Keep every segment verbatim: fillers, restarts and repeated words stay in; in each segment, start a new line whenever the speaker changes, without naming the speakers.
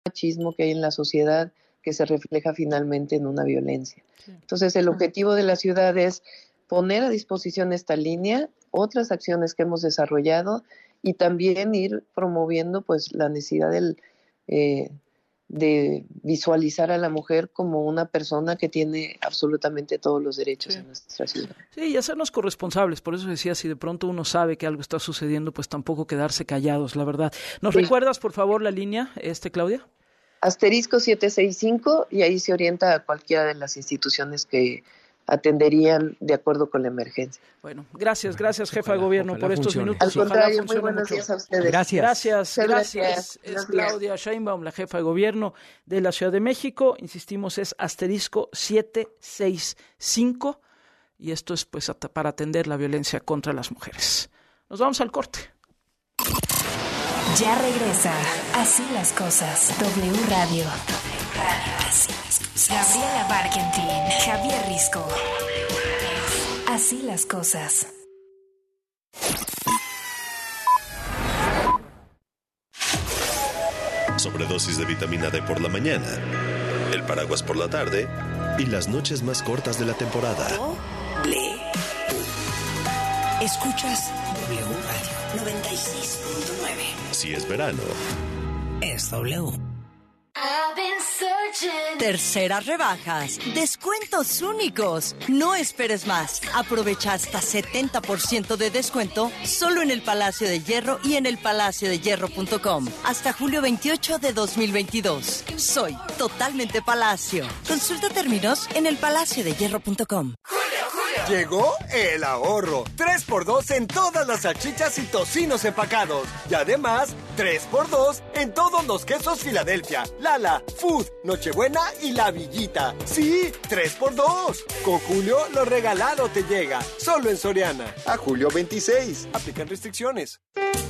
machismo que hay en la sociedad que se refleja finalmente en una violencia. Entonces, el objetivo de la ciudad es poner a disposición esta línea, otras acciones que hemos desarrollado y también ir promoviendo pues la necesidad del, eh, de visualizar a la mujer como una persona que tiene absolutamente todos los derechos sí. en nuestra ciudad.
Sí, y hacernos corresponsables, por eso decía, si de pronto uno sabe que algo está sucediendo, pues tampoco quedarse callados, la verdad. ¿Nos sí. recuerdas, por favor, la línea, este Claudia?
Asterisco siete seis cinco, y ahí se orienta a cualquiera de las instituciones que atenderían de acuerdo con la emergencia.
Bueno, gracias, gracias jefa ojalá, de gobierno por estos
funcione.
minutos.
Al contrario, muy buenos días a ustedes.
Gracias.
Gracias, gracias.
gracias.
Es Claudia Sheinbaum, la jefa de gobierno de la Ciudad de México. Insistimos, es asterisco siete seis cinco y esto es pues para atender la violencia contra las mujeres. Nos vamos al corte.
Ya regresa Así las Cosas. W Radio. W Radio. Así las cosas. Gabriela Barkentin, Javier Risco. Así las cosas.
Sobredosis de vitamina D por la mañana, el paraguas por la tarde y las noches más cortas de la temporada.
W. Escuchas W Radio noventa y seis punto nueve.
Si es verano,
es W.
Terceras rebajas, descuentos únicos. No esperes más. Aprovecha hasta setenta por ciento de descuento solo en el Palacio de Hierro y en el palacio de hierro punto com. Hasta julio veintiocho de dos mil veintidós. Soy totalmente Palacio. Consulta términos en el palacio de hierro punto com.
Llegó el ahorro. tres por dos en todas las salchichas y tocinos empacados. Y además, tres por dos en todos los quesos Filadelfia, Lala, Food, Nochebuena y La Villita. Sí, tres por dos. Con Julio, lo regalado te llega. Solo en Soriana. A julio veintiséis. Aplican restricciones.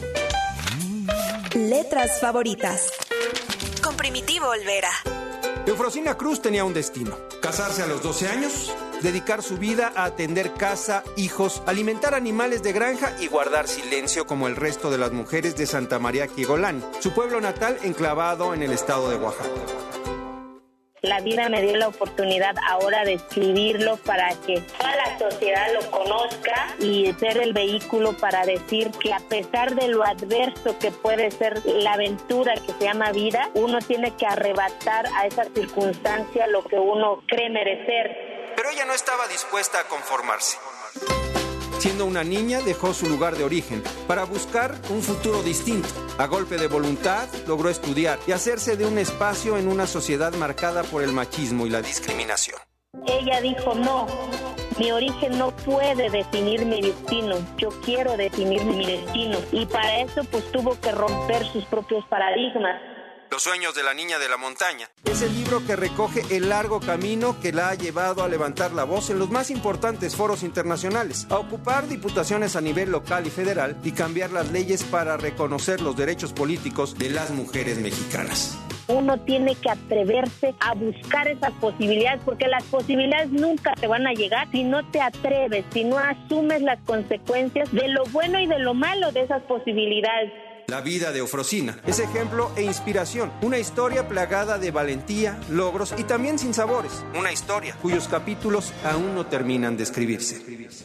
Letras favoritas. Con Primitivo Olvera.
Eufrosina Cruz tenía un destino: casarse a los doce años, dedicar su vida a atender casa, hijos, alimentar animales de granja y guardar silencio como el resto de las mujeres de Santa María Quigolán, su pueblo natal enclavado en el estado de Oaxaca.
La vida me dio la oportunidad ahora de escribirlo para que toda la sociedad lo conozca y ser el vehículo para decir que a pesar de lo adverso que puede ser la aventura que se llama vida, uno tiene que arrebatar a esa circunstancia lo que uno cree merecer.
Pero ella no estaba dispuesta a conformarse. Siendo una niña, dejó su lugar de origen para buscar un futuro distinto. A golpe de voluntad, logró estudiar y hacerse de un espacio en una sociedad marcada por el machismo y la discriminación.
Ella dijo, no, mi origen no puede definir mi destino, yo quiero definir mi destino. Y para eso, pues, tuvo que romper sus propios paradigmas.
Los sueños de la niña de la montaña. Es el libro que recoge el largo camino que la ha llevado a levantar la voz en los más importantes foros internacionales, a ocupar diputaciones a nivel local y federal y cambiar las leyes para reconocer los derechos políticos de las mujeres mexicanas.
Uno tiene que atreverse a buscar esas posibilidades, porque las posibilidades nunca te van a llegar si no te atreves, si no asumes las consecuencias de lo bueno y de lo malo de esas posibilidades.
La vida de Eufrosina es ejemplo e inspiración, una historia plagada de valentía, logros y también sinsabores. Una historia cuyos capítulos aún no terminan de escribirse.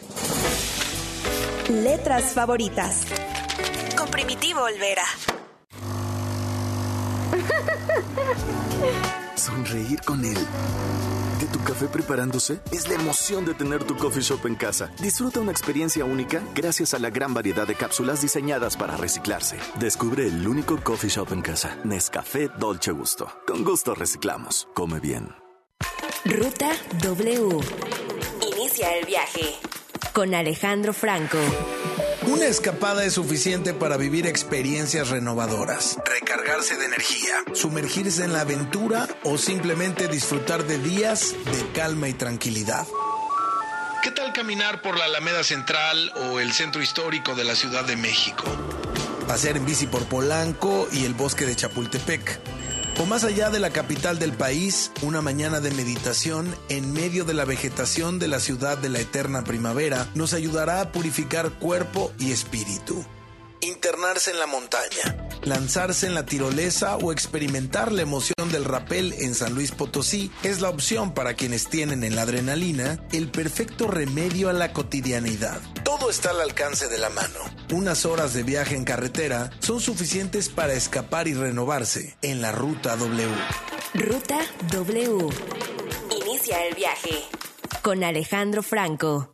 Letras favoritas. Con Primitivo Olvera.
Sonreír con él. ¿De tu café preparándose? Es la emoción de tener tu coffee shop en casa. Disfruta una experiencia única gracias a la gran variedad de cápsulas diseñadas para reciclarse. Descubre el único coffee shop en casa. Nescafé Dolce Gusto. Con gusto reciclamos. Come bien.
Ruta W. Inicia el viaje con Alejandro Franco.
Una escapada es suficiente para vivir experiencias renovadoras, recargarse de energía, sumergirse en la aventura o simplemente disfrutar de días de calma y tranquilidad. ¿Qué tal caminar por la Alameda Central o el centro histórico de la Ciudad de México? Pasear en bici por Polanco y el bosque de Chapultepec. O más allá de la capital del país, una mañana de meditación en medio de la vegetación de la ciudad de la eterna primavera nos ayudará a purificar cuerpo y espíritu. Internarse en la montaña, Lanzarse en la tirolesa o experimentar la emoción del rapel en San Luis Potosí es la opción para quienes tienen en la adrenalina el perfecto remedio a la cotidianidad. Todo está al alcance de la mano. Unas horas de viaje en carretera son suficientes para escapar y renovarse en la Ruta W.
Ruta W. Inicia el viaje con Alejandro Franco.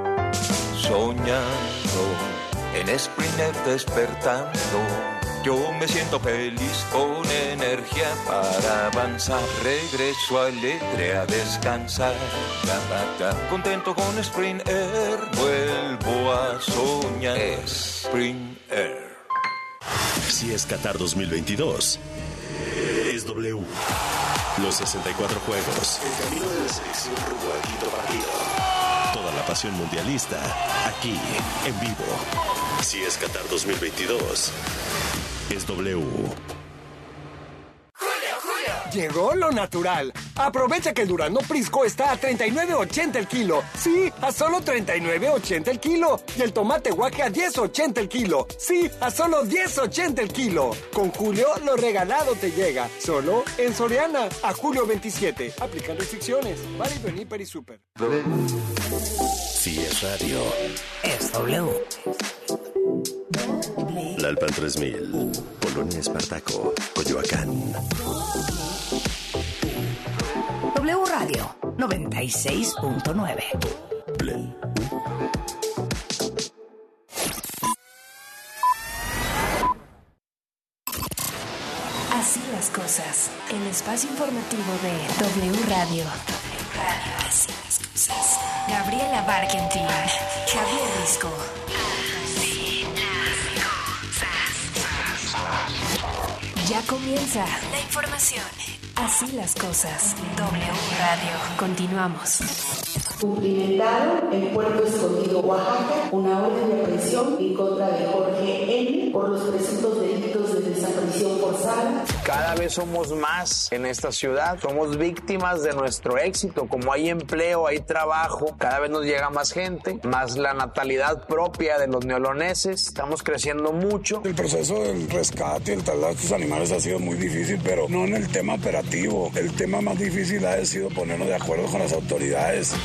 Soñando en Sprinter despertando, yo me siento feliz con energía para avanzar. Regreso alegre a descansar. Contento con Sprinter, vuelvo a soñar. Sprinter.
Si es Qatar dos mil veintidós, es W. Los sesenta y cuatro juegos, el camino de la selección rumbo al quinto partido. Toda la pasión mundialista, aquí, en vivo. Si es Qatar dos mil veintidós, es W.
Llegó lo natural. Aprovecha que el durazno Prisco está a treinta y nueve ochenta el kilo. Sí, a solo treinta y nueve ochenta el kilo. Y el tomate guaje a diez ochenta el kilo. Sí, a solo diez ochenta el kilo. Con Julio, lo regalado te llega. Solo en Soriana. A julio veintisiete. Aplican restricciones. Válido en Hiper y Super.
Si es radio,
es W.
Lalpan tres mil, Polonia Espartaco, Coyoacán.
W Radio noventa y seis punto nueve. Así las cosas. El espacio informativo de W Radio. W Radio. Así las cosas. Gabriela Barkentin, Javier Risco. Así las cosas. Ya comienza la información. Así las cosas. W Radio. Continuamos.
Cumplimentaron en Puerto Escondido, Oaxaca, una orden de aprehensión en contra de Jorge N. por los presuntos delitos de desaparición forzada.
Cada vez somos más en esta ciudad, somos víctimas de nuestro éxito. Como hay empleo, hay trabajo, cada vez nos llega más gente, más la natalidad propia de los neoloneses, estamos creciendo mucho.
El proceso del rescate y el traslado de estos animales ha sido muy difícil, pero no en el tema operativo. El tema más difícil ha sido ponernos de acuerdo con las autoridades.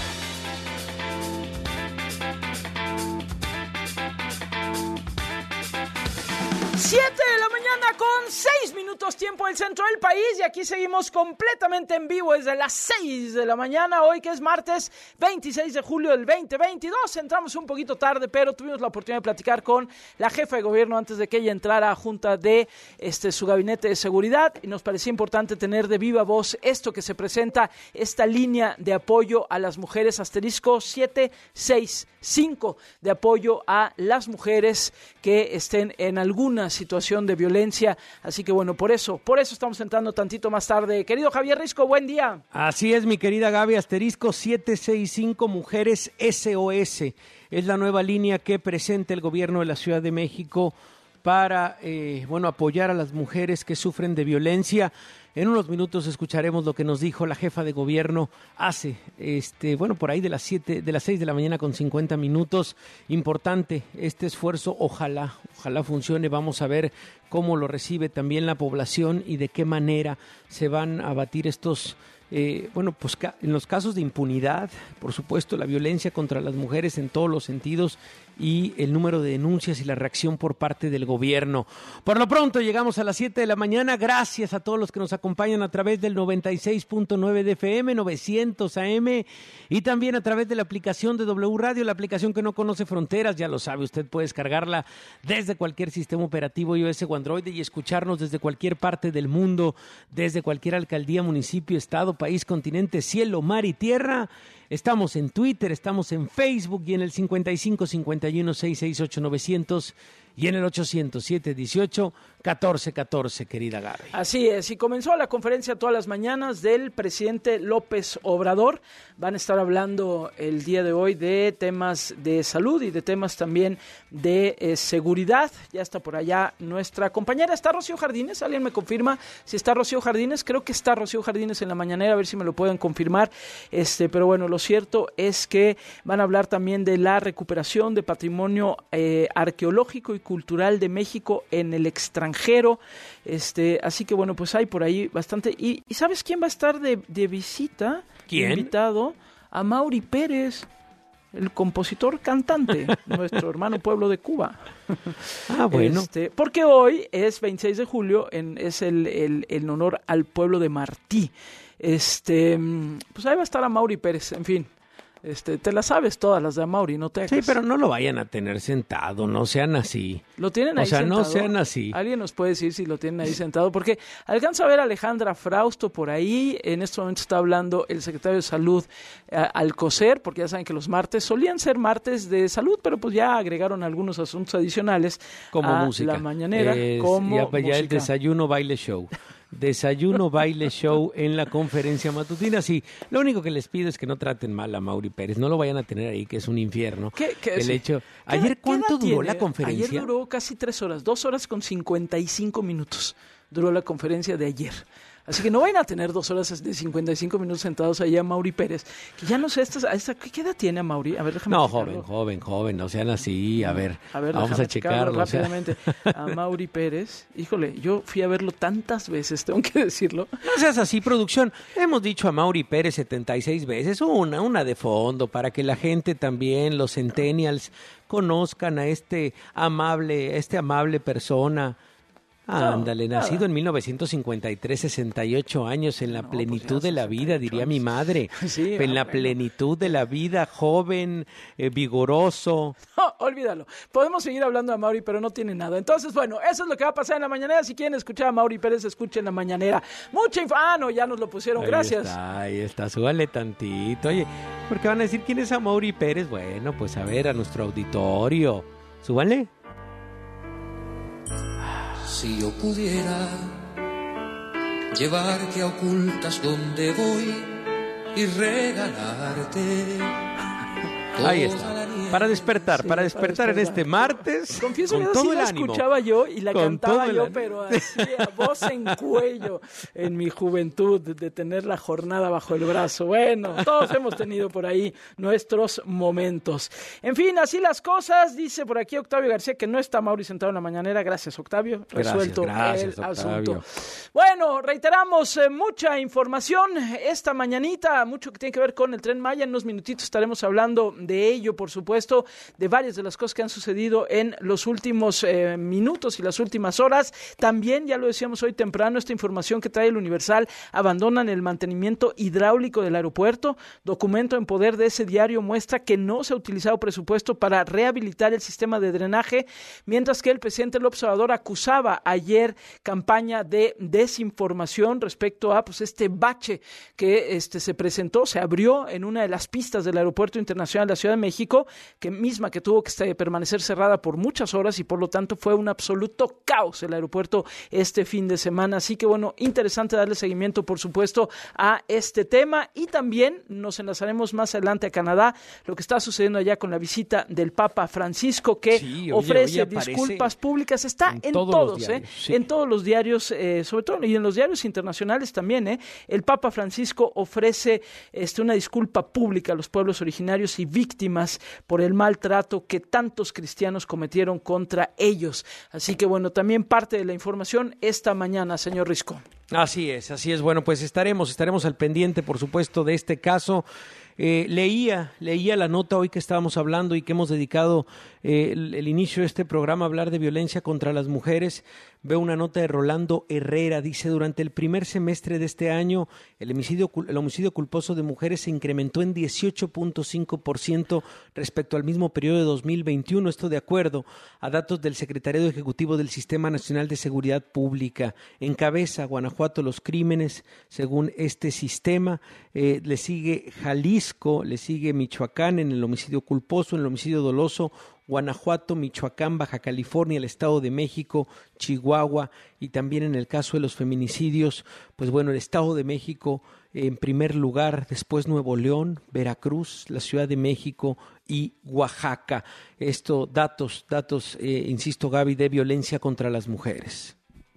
Siete de la mañana con seis minutos tiempo del centro del país y aquí seguimos completamente en vivo desde las seis de la mañana, hoy que es martes veintiséis de julio del veinte veintidós. Entramos un poquito tarde, pero tuvimos la oportunidad de platicar con la jefa de gobierno antes de que ella entrara a junta de este, su gabinete de seguridad y nos parecía importante tener de viva voz esto que se presenta, esta línea de apoyo a las mujeres, asterisco siete seis cinco, de apoyo a las mujeres que estén en alguna situación de violencia, así que bueno, por eso, por eso estamos entrando tantito más tarde. Querido Javier Risco, buen día.
Así es, mi querida Gaby, asterisco siete seis cinco, Mujeres S O S, es la nueva línea que presenta el gobierno de la Ciudad de México para, eh, bueno, apoyar a las mujeres que sufren de violencia. En unos minutos escucharemos lo que nos dijo la jefa de gobierno hace, este, bueno, por ahí de las siete, de las seis de la mañana con cincuenta minutos. Importante este esfuerzo, ojalá, ojalá funcione. Vamos a ver cómo lo recibe también la población y de qué manera se van a abatir estos, eh, bueno, pues ca- en los casos de impunidad, por supuesto, la violencia contra las mujeres en todos los sentidos y el número de denuncias y la reacción por parte del gobierno. Por lo pronto llegamos a las siete de la mañana. Gracias a todos los que nos acompañan a través del noventa y seis punto nueve de F M, novecientos A M y también a través de la aplicación de W Radio, la aplicación que no conoce fronteras, ya lo sabe, usted puede descargarla desde cualquier sistema operativo iOS o Android y escucharnos desde cualquier parte del mundo, desde cualquier alcaldía, municipio, estado, país, continente, cielo, mar y tierra. Estamos en Twitter, estamos en Facebook y en el cincuenta y cinco cincuenta y uno seiscientos sesenta y ocho novecientos y en el ochocientos siete dieciocho catorce catorce, querida Gaby.
Así es, y comenzó la conferencia todas las mañanas del presidente López Obrador. Van a estar hablando el día de hoy de temas de salud y de temas también de eh, seguridad. Ya está por allá nuestra compañera. ¿Está Rocío Jardines? ¿Alguien me confirma si está Rocío Jardines? Creo que está Rocío Jardines en la mañanera, a ver si me lo pueden confirmar. Este, pero bueno, lo cierto es que van a hablar también de la recuperación de patrimonio eh, arqueológico y y cultural de México en el extranjero. Este, así que bueno, pues hay por ahí bastante. ¿Y, y sabes quién va a estar de, de visita?
¿Quién?
Invitado a Mauri Pérez, el compositor cantante, nuestro hermano pueblo de Cuba.
Ah, bueno.
Este, porque hoy es veintiséis de julio, en, es el, el, el honor al pueblo de Martí. Este, pues ahí va a estar a Mauri Pérez, en fin. Este, te las sabes todas las de Amaury, no te hagas.
Sí, pero no lo vayan a tener sentado, no sean así.
Lo tienen ahí
o sea,
sentado.
no sean así.
Alguien nos puede decir si lo tienen ahí sentado, porque alcanza a ver a Alejandra Frausto por ahí. En este momento está hablando el secretario de Salud, eh, Alcocer, porque ya saben que los martes solían ser martes de salud, pero pues ya agregaron algunos asuntos adicionales
como
a
música.
La mañanera,
Es,
como
ya,
música.
Ya el desayuno baile show. Desayuno, baile, show en la conferencia matutina. Sí, lo único que les pido es que no traten mal a Mauri Pérez. No lo vayan a tener ahí, que es un infierno.
¿Qué, qué,
el
sí.
hecho.
¿Qué,
¿Ayer cuánto
qué
duró
tiene?
la conferencia?
Ayer duró casi tres horas, dos horas con cincuenta y cinco minutos. Duró la conferencia de ayer. Así que no vayan a tener dos horas de cincuenta y cinco minutos sentados ahí a Mauri Pérez, que ya no sé, esta, esta, ¿qué edad tiene a Mauri? A ver, déjame
No,
checarlo.
joven, joven, joven, no sean así, a ver,
a ver
vamos a checarlo.
rápidamente. O sea. A Mauri Pérez, híjole, yo fui a verlo tantas veces, tengo que decirlo.
No seas así, producción. Hemos dicho a Mauri Pérez setenta y seis veces, una, una de fondo, para que la gente también, los centennials, conozcan a este amable, este amable persona. Ándale, no, nacido en mil novecientos cincuenta y tres, sesenta y ocho años, en la no, plenitud pues de la vida, diría años. Mi madre. Sí, en la bueno. plenitud de la vida, joven, eh, vigoroso.
No, olvídalo. Podemos seguir hablando de Mauri, pero no tiene nada. Entonces, bueno, eso es lo que va a pasar en la mañanera. Si quieren escuchar a Mauri Pérez, escuchen la mañanera. Mucha info. Ah, no, ya nos lo pusieron.
Ahí
Gracias.
Está, ahí está, súbale tantito. Oye, porque van a decir quién es a Mauri Pérez. Bueno, pues a ver, a nuestro auditorio. Súbanle.
Si yo pudiera llevarte a ocultas donde voy y regalarte.
Ahí está. Para despertar, sí, para despertar para en este martes.
Confieso
con
que
todo
sí
el
la
ánimo.
escuchaba yo y la
con
cantaba yo,
el...
pero así a voz en cuello en mi juventud, de tener la jornada bajo el brazo. Bueno, todos hemos tenido por ahí nuestros momentos. En fin, así las cosas. Dice por aquí Octavio García que no está Mauri sentado en la mañanera. Gracias, Octavio. Resuelto
gracias,
el
gracias,
asunto. Bueno, reiteramos eh, mucha información esta mañanita, mucho que tiene que ver con el Tren Maya. En unos minutitos estaremos hablando de ello, por supuesto, de varias de las cosas que han sucedido en los últimos eh, minutos y las últimas horas. También, ya lo decíamos hoy temprano, esta información que trae el Universal: abandonan el mantenimiento hidráulico del aeropuerto. Documento en poder de ese diario muestra que no se ha utilizado presupuesto para rehabilitar el sistema de drenaje, mientras que el presidente López Obrador acusaba ayer campaña de desinformación respecto a pues este bache que este se presentó, se abrió en una de las pistas del Aeropuerto Internacional de la Ciudad de México, que misma que tuvo que este, permanecer cerrada por muchas horas, y por lo tanto fue un absoluto caos el aeropuerto este fin de semana. Así que bueno, interesante darle seguimiento, por supuesto, a este tema, y también nos enlazaremos más adelante a Canadá, lo que está sucediendo allá con la visita del Papa Francisco, que sí, oye, ofrece oye, disculpas públicas. Está en, en todos, todos eh, sí. en todos los diarios, eh, sobre todo, y en los diarios internacionales también. Eh, el Papa Francisco ofrece este, una disculpa pública a los pueblos originarios y víctimas por el maltrato que tantos cristianos cometieron contra ellos. Así que bueno, también parte de la información esta mañana, señor Risco.
Así es, así es. Bueno, pues estaremos, estaremos al pendiente, por supuesto, de este caso. Eh, leía, leía la nota hoy que estábamos hablando y que hemos dedicado eh, el, el inicio de este programa a hablar de violencia contra las mujeres. Veo una nota de Rolando Herrera, dice: durante el primer semestre de este año, el homicidio, el homicidio culposo de mujeres se incrementó en dieciocho punto cinco por ciento respecto al mismo periodo de dos mil veintiuno, esto de acuerdo a datos del Secretariado Ejecutivo del Sistema Nacional de Seguridad Pública. Encabeza Guanajuato los crímenes, según este sistema, eh, le sigue Jalisco, le sigue Michoacán en el homicidio culposo, en el homicidio doloso, Guanajuato, Michoacán, Baja California, el Estado de México, Chihuahua, y también en el caso de los feminicidios, pues bueno, el Estado de México en primer lugar, después Nuevo León, Veracruz, la Ciudad de México y Oaxaca. Esto, datos, datos, eh, insisto, Gaby, de violencia contra las mujeres.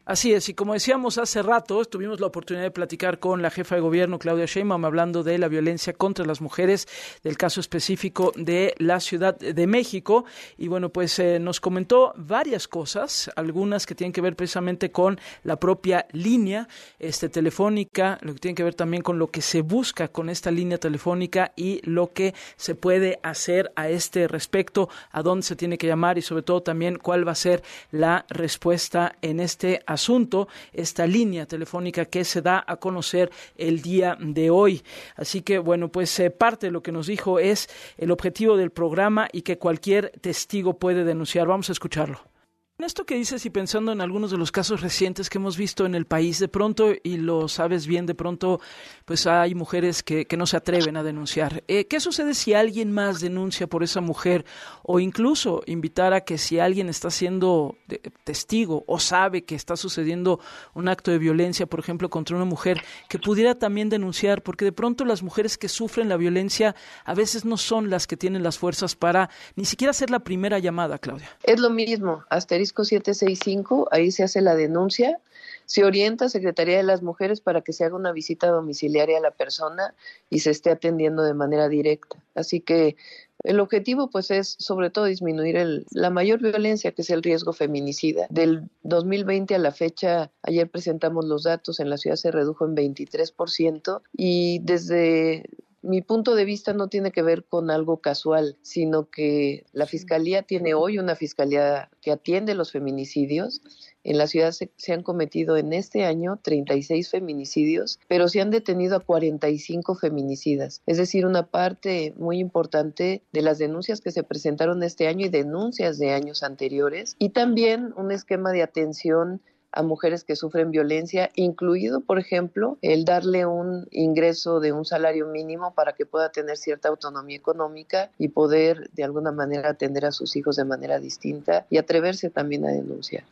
Así es, y como decíamos hace rato, tuvimos la oportunidad de platicar con la jefa de gobierno, Claudia Sheinbaum, hablando de la violencia contra las mujeres, del caso específico de la Ciudad de México, y bueno, pues eh, nos comentó varias cosas, algunas que tienen que ver precisamente con la propia línea este, telefónica, lo que tiene que ver también con lo que se busca con esta línea telefónica y lo que se puede hacer a este respecto, a dónde se tiene que llamar y sobre todo también cuál va a ser la respuesta en este asunto, esta línea telefónica que se da a conocer el día de hoy. Así que, bueno, pues eh, parte de lo que nos dijo es el objetivo del programa y que cualquier testigo puede denunciar. Vamos a escucharlo. En esto que dices y pensando en algunos de los casos recientes que hemos visto en el país, de pronto, y lo sabes bien, de pronto pues hay mujeres que, que no se atreven a denunciar. Eh, ¿Qué sucede si alguien más denuncia por esa mujer? O incluso invitar a que si alguien está siendo de, testigo o sabe que está sucediendo un acto de violencia, por ejemplo, contra una mujer, que pudiera también denunciar, porque de pronto las mujeres que sufren la violencia a veces no son las que tienen las fuerzas para ni siquiera hacer la primera llamada, Claudia.
Es lo mismo, asterisco siete seis cinco, ahí se hace la denuncia, se orienta a Secretaría de las Mujeres para que se haga una visita domiciliaria a la persona y se esté atendiendo de manera directa. Así que el objetivo pues es sobre todo disminuir el, la mayor violencia, que es el riesgo feminicida. Del dos mil veinte a la fecha, ayer presentamos los datos, en la ciudad se redujo en veintitrés por ciento y desde mi punto de vista no tiene que ver con algo casual, sino que la Fiscalía tiene hoy una Fiscalía que atiende los feminicidios. En la ciudad se, se han cometido en este año treinta y seis feminicidios, pero se han detenido a cuarenta y cinco feminicidas. Es decir, una parte muy importante de las denuncias que se presentaron este año y denuncias de años anteriores. Y también un esquema de atención a mujeres que sufren violencia, incluido, por ejemplo, el darle un ingreso de un salario mínimo para que pueda tener cierta autonomía económica y poder de alguna manera atender a sus hijos de manera distinta y atreverse también a denunciar.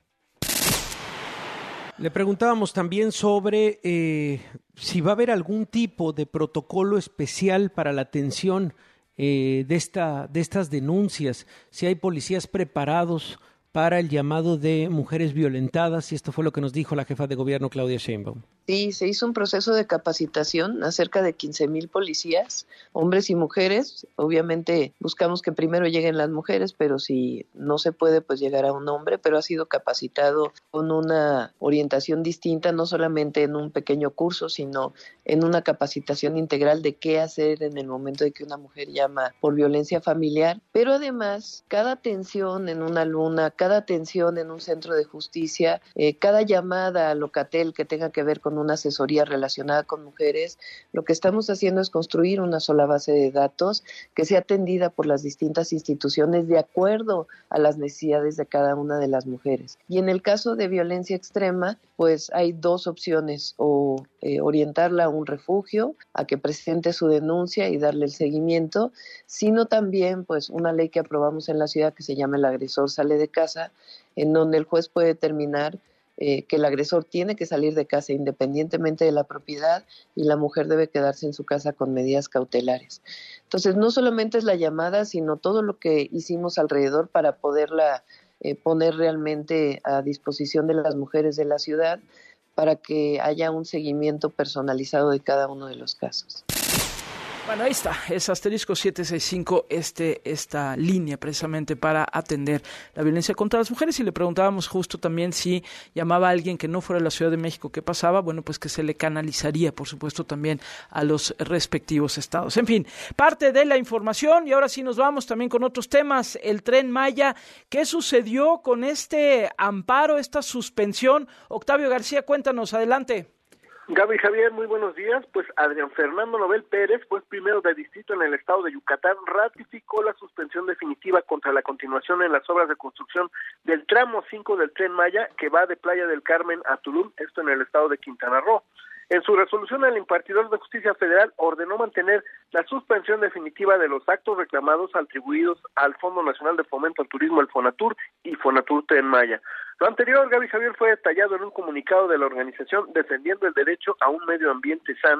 Le preguntábamos también sobre eh, si va a haber algún tipo de protocolo especial para la atención eh, de, esta, de estas denuncias, si hay policías preparados para el llamado de mujeres violentadas, y esto fue lo que nos dijo la jefa de gobierno Claudia Sheinbaum.
Sí, se hizo un proceso de capacitación a cerca de quince mil policías, hombres y mujeres. Obviamente buscamos que primero lleguen las mujeres, pero si no se puede, pues llegará un hombre, pero ha sido capacitado con una orientación distinta, no solamente en un pequeño curso, sino en una capacitación integral de qué hacer en el momento de que una mujer llama por violencia familiar. Pero además, cada atención en una luna, cada atención en un centro de justicia, eh, cada llamada a Locatel que tenga que ver con una asesoría relacionada con mujeres, lo que estamos haciendo es construir una sola base de datos que sea atendida por las distintas instituciones de acuerdo a las necesidades de cada una de las mujeres. Y en el caso de violencia extrema, pues hay dos opciones, o eh, orientarla a un refugio, a que presente su denuncia y darle el seguimiento, sino también pues una ley que aprobamos en la ciudad que se llama El agresor sale de casa, en donde el juez puede determinar eh, que el agresor tiene que salir de casa independientemente de la propiedad y la mujer debe quedarse en su casa con medidas cautelares. Entonces, no solamente es la llamada, sino todo lo que hicimos alrededor para poderla eh, poner realmente a disposición de las mujeres de la ciudad para que haya un seguimiento personalizado de cada uno de los casos.
Bueno, ahí está, es asterisco siete seis cinco, este, esta línea precisamente para atender la violencia contra las mujeres, y le preguntábamos justo también si llamaba a alguien que no fuera de la Ciudad de México, ¿qué pasaba? Bueno, pues que se le canalizaría, por supuesto, también a los respectivos estados. En fin, parte de la información, y ahora sí nos vamos también con otros temas. El Tren Maya, ¿qué sucedió con este amparo, esta suspensión? Octavio García, cuéntanos, adelante.
Gaby, Javier, muy buenos días. Pues Adrián Fernando Nobel Pérez, juez primero de distrito en el estado de Yucatán, ratificó la suspensión definitiva contra la continuación en las obras de construcción del tramo cinco del Tren Maya, que va de Playa del Carmen a Tulum, esto en el estado de Quintana Roo. En su resolución, el impartidor de justicia federal ordenó mantener la suspensión definitiva de los actos reclamados atribuidos al Fondo Nacional de Fomento al Turismo, el Fonatur, y Fonatur Tren Maya. Lo anterior, Gaby Javier, fue detallado en un comunicado de la organización defendiendo el derecho a un medio ambiente sano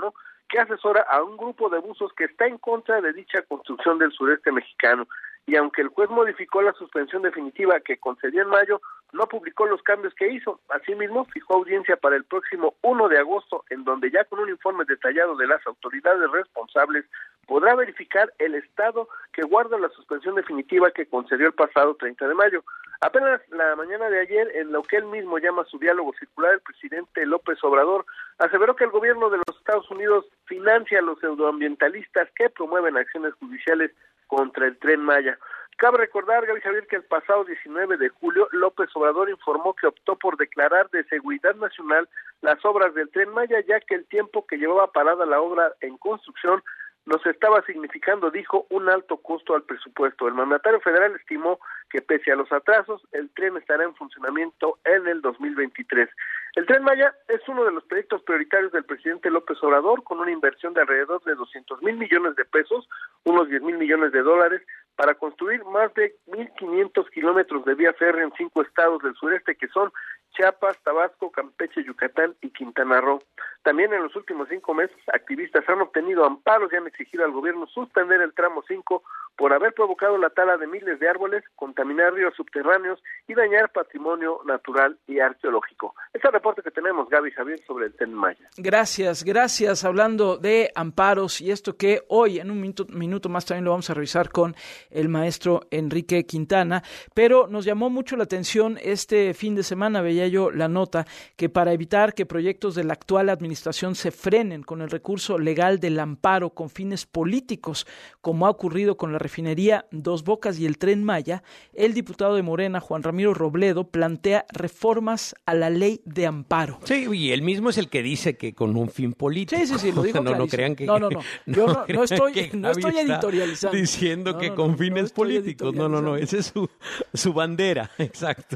que asesora a un grupo de buzos que está en contra de dicha construcción del sureste mexicano. Y aunque el juez modificó la suspensión definitiva que concedió en mayo, no publicó los cambios que hizo. Asimismo, fijó audiencia para el próximo primero de agosto, en donde ya con un informe detallado de las autoridades responsables podrá verificar el estado que guarda la suspensión definitiva que concedió el pasado treinta de mayo. Apenas la mañana de ayer, en lo que él mismo llama su diálogo circular, el presidente López Obrador aseveró que el gobierno de los Estados Unidos financia a los pseudoambientalistas que promueven acciones judiciales contra el Tren Maya. Cabe recordar, Gaby Javier, que el pasado diecinueve de julio López Obrador informó que optó por declarar de seguridad nacional las obras del Tren Maya, ya que el tiempo que llevaba parada la obra en construcción nos estaba significando, dijo, un alto costo al presupuesto. El mandatario federal estimó que pese a los atrasos, el tren estará en funcionamiento en el dos mil veintitrés. El Tren Maya es uno de los proyectos prioritarios del presidente López Obrador, con una inversión de alrededor de doscientos mil millones de pesos, unos diez mil millones de dólares, para construir más de mil quinientos kilómetros de vía férrea en cinco estados del sureste, que son Chiapas, Tabasco, Campeche, Yucatán y Quintana Roo. También en los últimos cinco meses, activistas han obtenido amparos y han exigido al gobierno suspender el tramo cinco por haber provocado la tala de miles de árboles, contaminar ríos subterráneos y dañar patrimonio natural y arqueológico. Este es el reporte que tenemos, Gaby Javier, sobre el Tren Maya.
Gracias, gracias. Hablando de amparos y esto que hoy, en un minuto, minuto más también lo vamos a revisar con el maestro Enrique Quintana, pero nos llamó mucho la atención este fin de semana, veía yo la nota, que para evitar que proyectos de la actual administración se frenen con el recurso legal del amparo con fines políticos, como ha ocurrido con la refinería Dos Bocas y el Tren Maya, el diputado de Morena, Juan Ramiro Robledo, plantea reformas a la ley de amparo.
Sí, y él mismo es el que dice que con un fin político.
Sí, sí, sí, lo dijo
no, no crean que...
No, no, no, yo no, no estoy, no estoy editorializando.
Diciendo
no,
que
no,
con
no,
fines
no
políticos. No, no, no, esa es su, su bandera, exacto.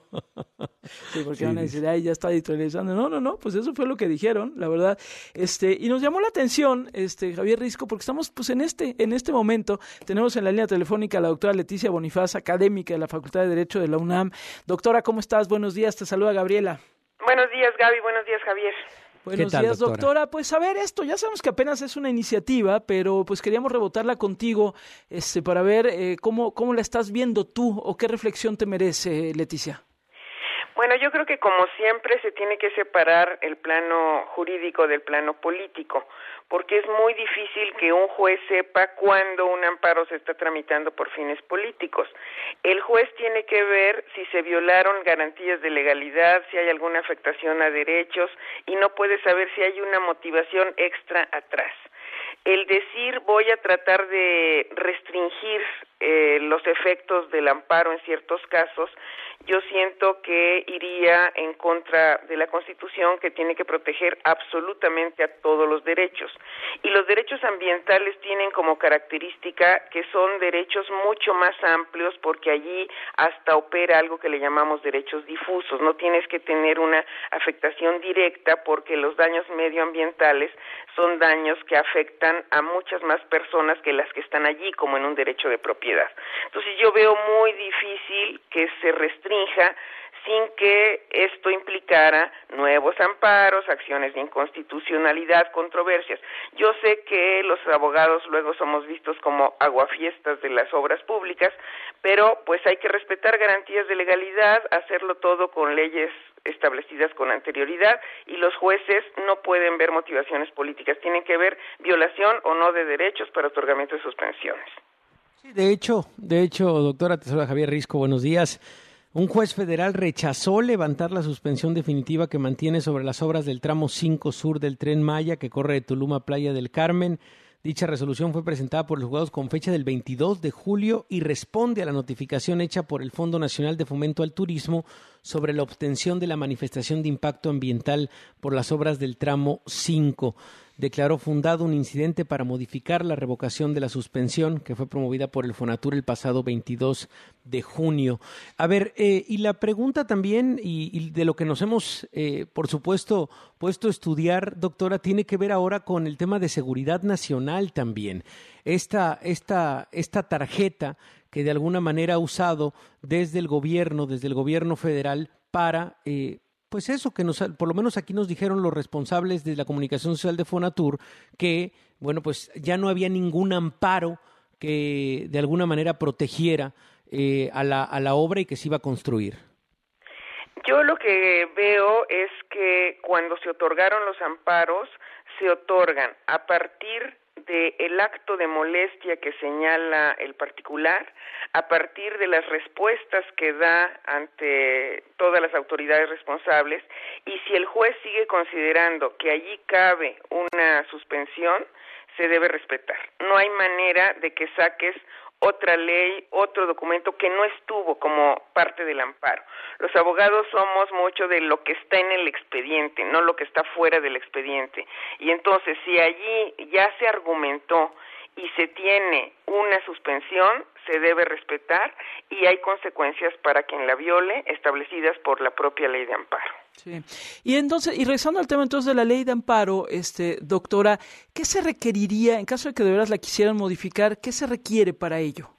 Sí, porque sí, van a decir, ay, ya está editorializando. No, no, no, pues eso fue lo que dijeron, la verdad. Este, y nos llamó la atención, este, Javier Risco, porque estamos, pues, en este, en este momento, tenemos en la línea telefónica a la doctora Leticia Bonifaz, académica de la Facultad de Derecho de la UNAM. Doctora, ¿cómo estás? Buenos días, te saluda Gabriela.
Buenos días, Gaby, buenos días, Javier.
Buenos tal, días, doctora? doctora. Pues a ver esto, ya sabemos que apenas es una iniciativa, pero pues queríamos rebotarla contigo, este, para ver eh, cómo, cómo la estás viendo tú o qué reflexión te merece, Leticia.
Bueno, yo creo que como siempre se tiene que separar el plano jurídico del plano político, porque es muy difícil que un juez sepa cuándo un amparo se está tramitando por fines políticos. El juez tiene que ver si se violaron garantías de legalidad, si hay alguna afectación a derechos, y no puede saber si hay una motivación extra atrás. El decir voy a tratar de restringir eh, los efectos del amparo en ciertos casos, yo siento que iría en contra de la Constitución, que tiene que proteger absolutamente a todos los derechos. Y los derechos ambientales tienen como característica que son derechos mucho más amplios, porque allí hasta opera algo que le llamamos derechos difusos. No tienes que tener una afectación directa, porque los daños medioambientales son daños que afectan a muchas más personas que las que están allí, como en un derecho de propiedad. Entonces yo veo muy difícil que se restrinja sin que esto implicara nuevos amparos, acciones de inconstitucionalidad, controversias. Yo sé que los abogados luego somos vistos como aguafiestas de las obras públicas, pero pues hay que respetar garantías de legalidad, hacerlo todo con leyes establecidas con anterioridad, y los jueces no pueden ver motivaciones políticas, tienen que ver violación o no de derechos para otorgamiento de suspensiones.
Sí, de hecho, de hecho, doctora Tesora Javier Risco, buenos días. Un juez federal rechazó levantar la suspensión definitiva que mantiene sobre las obras del tramo cinco sur del Tren Maya, que corre de Tulum a Playa del Carmen. Dicha resolución fue presentada por los juzgados con fecha del veintidós de julio y responde a la notificación hecha por el Fondo Nacional de Fomento al Turismo sobre la obtención de la manifestación de impacto ambiental por las obras del tramo cinco. Declaró fundado un incidente para modificar la revocación de la suspensión que fue promovida por el Fonatur el pasado veintidós de junio. A ver, eh, y la pregunta también, y, y de lo que nos hemos, eh, por supuesto, puesto a estudiar, doctora, tiene que ver ahora con el tema de seguridad nacional también. Esta, esta, esta tarjeta que de alguna manera ha usado desde el gobierno, desde el gobierno federal, para... Eh, Pues eso, que nos, por lo menos aquí nos dijeron los responsables de la comunicación social de Fonatur que, bueno, pues ya no había ningún amparo que de alguna manera protegiera eh, a la, a la obra y que se iba a construir.
Yo lo que veo es que cuando se otorgaron los amparos, se otorgan a partir del acto de molestia que señala el particular, a partir de las respuestas que da ante todas las autoridades responsables, y si el juez sigue considerando que allí cabe una suspensión, se debe respetar. No hay manera de que saques otra ley, otro documento que no estuvo como parte del amparo. Los abogados somos mucho de lo que está en el expediente, no lo que está fuera del expediente. Y entonces, si allí ya se argumentó y se tiene una suspensión, se debe respetar y hay consecuencias para quien la viole establecidas por la propia ley de amparo.
Sí. Y entonces, y regresando al tema entonces de la ley de amparo, este, doctora, ¿qué se requeriría en caso de que de veras la quisieran modificar? ¿Qué se requiere para ello?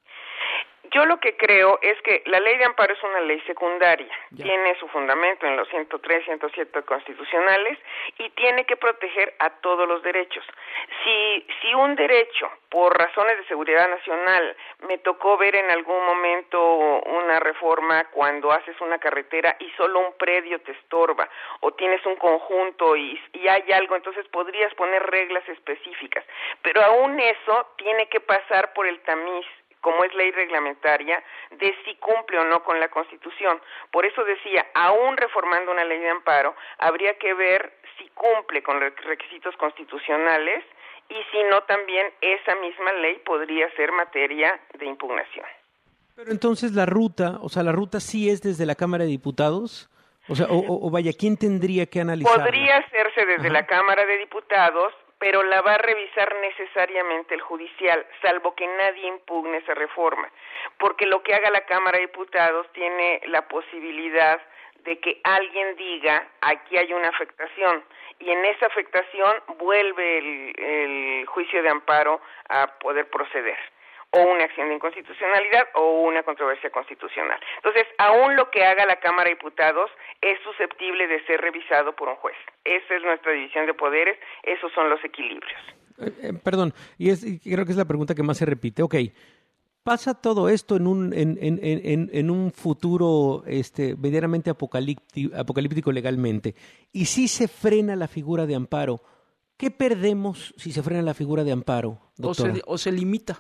Yo lo que creo es que la ley de amparo es una ley secundaria, ya. Tiene su fundamento en los ciento tres, ciento siete constitucionales y tiene que proteger a todos los derechos. Si, si un derecho, por razones de seguridad nacional, me tocó ver en algún momento una reforma cuando haces una carretera y solo un predio te estorba, o tienes un conjunto y, y hay algo, entonces podrías poner reglas específicas, pero aún eso tiene que pasar por el tamiz, como es ley reglamentaria, de si cumple o no con la Constitución. Por eso decía, aún reformando una ley de amparo, habría que ver si cumple con los requisitos constitucionales y si no, también esa misma ley podría ser materia de impugnación.
Pero entonces la ruta, o sea, la ruta sí es desde la Cámara de Diputados, o sea, o, o, o vaya, ¿quién tendría que analizarla?
Podría hacerse desde
Ajá.
la Cámara de Diputados, pero la va a revisar necesariamente el judicial, salvo que nadie impugne esa reforma, porque lo que haga la Cámara de Diputados tiene la posibilidad de que alguien diga, aquí hay una afectación, y en esa afectación vuelve el, el juicio de amparo a poder proceder, o una acción de inconstitucionalidad o una controversia constitucional. Entonces, aún lo que haga la Cámara de Diputados es susceptible de ser revisado por un juez. Esa es nuestra división de poderes, esos son los equilibrios.
Eh, eh, perdón, y, es, y creo que es la pregunta que más se repite. Ok, ¿pasa todo esto en un, en, en, en, en un futuro este, verdaderamente apocalíptico, apocalíptico legalmente? Y si se frena la figura de amparo, ¿qué perdemos si se frena la figura de amparo, doctora?
O se, o se limita.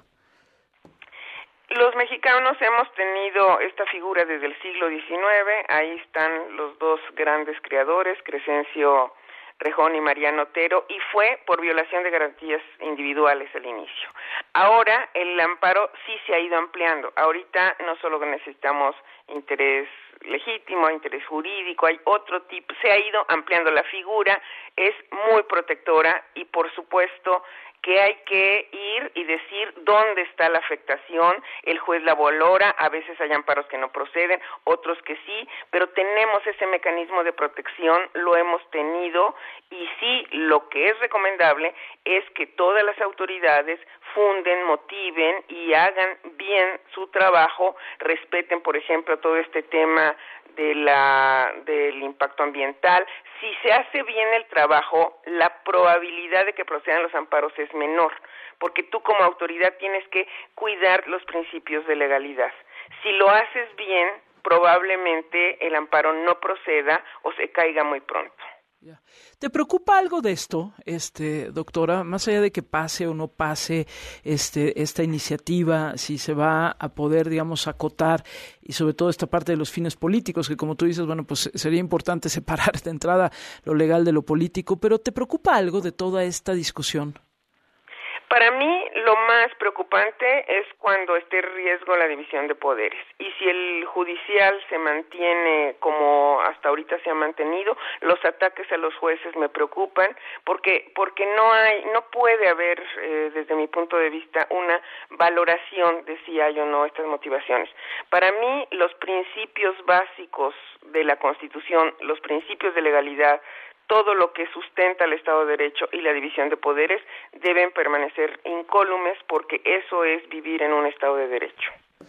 Los mexicanos hemos tenido esta figura desde el siglo diecinueve, ahí están los dos grandes creadores, Crescencio Rejón y Mariano Otero, y fue por violación de garantías individuales al inicio. Ahora el amparo sí se ha ido ampliando, ahorita no solo necesitamos interés legítimo, interés jurídico, hay otro tipo, se ha ido ampliando la figura, es muy protectora y por supuesto que hay que ir y decir dónde está la afectación, el juez la valora, a veces hay amparos que no proceden, otros que sí, pero tenemos ese mecanismo de protección, lo hemos tenido, y sí, lo que es recomendable es que todas las autoridades funden, motiven y hagan bien su trabajo, respeten, por ejemplo, todo este tema de la del impacto ambiental. Si se hace bien el trabajo, la probabilidad de que procedan los amparos es menor, porque tú como autoridad tienes que cuidar los principios de legalidad. Si lo haces bien, probablemente el amparo no proceda o se caiga muy pronto.
¿Te preocupa algo de esto, este, doctora? Más allá de que pase o no pase este, esta iniciativa, si se va a poder, digamos, acotar, y sobre todo esta parte de los fines políticos, que como tú dices, bueno, pues sería importante separar de entrada lo legal de lo político, pero ¿te preocupa algo de toda esta discusión?
Para mí, lo más preocupante es cuando esté en riesgo la división de poderes. Y si el judicial se mantiene como hasta ahorita se ha mantenido, los ataques a los jueces me preocupan, porque porque no hay, no puede haber, eh, desde mi punto de vista, una valoración de si hay o no estas motivaciones. Para mí, los principios básicos de la Constitución, los principios de legalidad, todo lo que sustenta el Estado de Derecho y la división de poderes deben permanecer incólumes porque eso es vivir en un Estado de Derecho.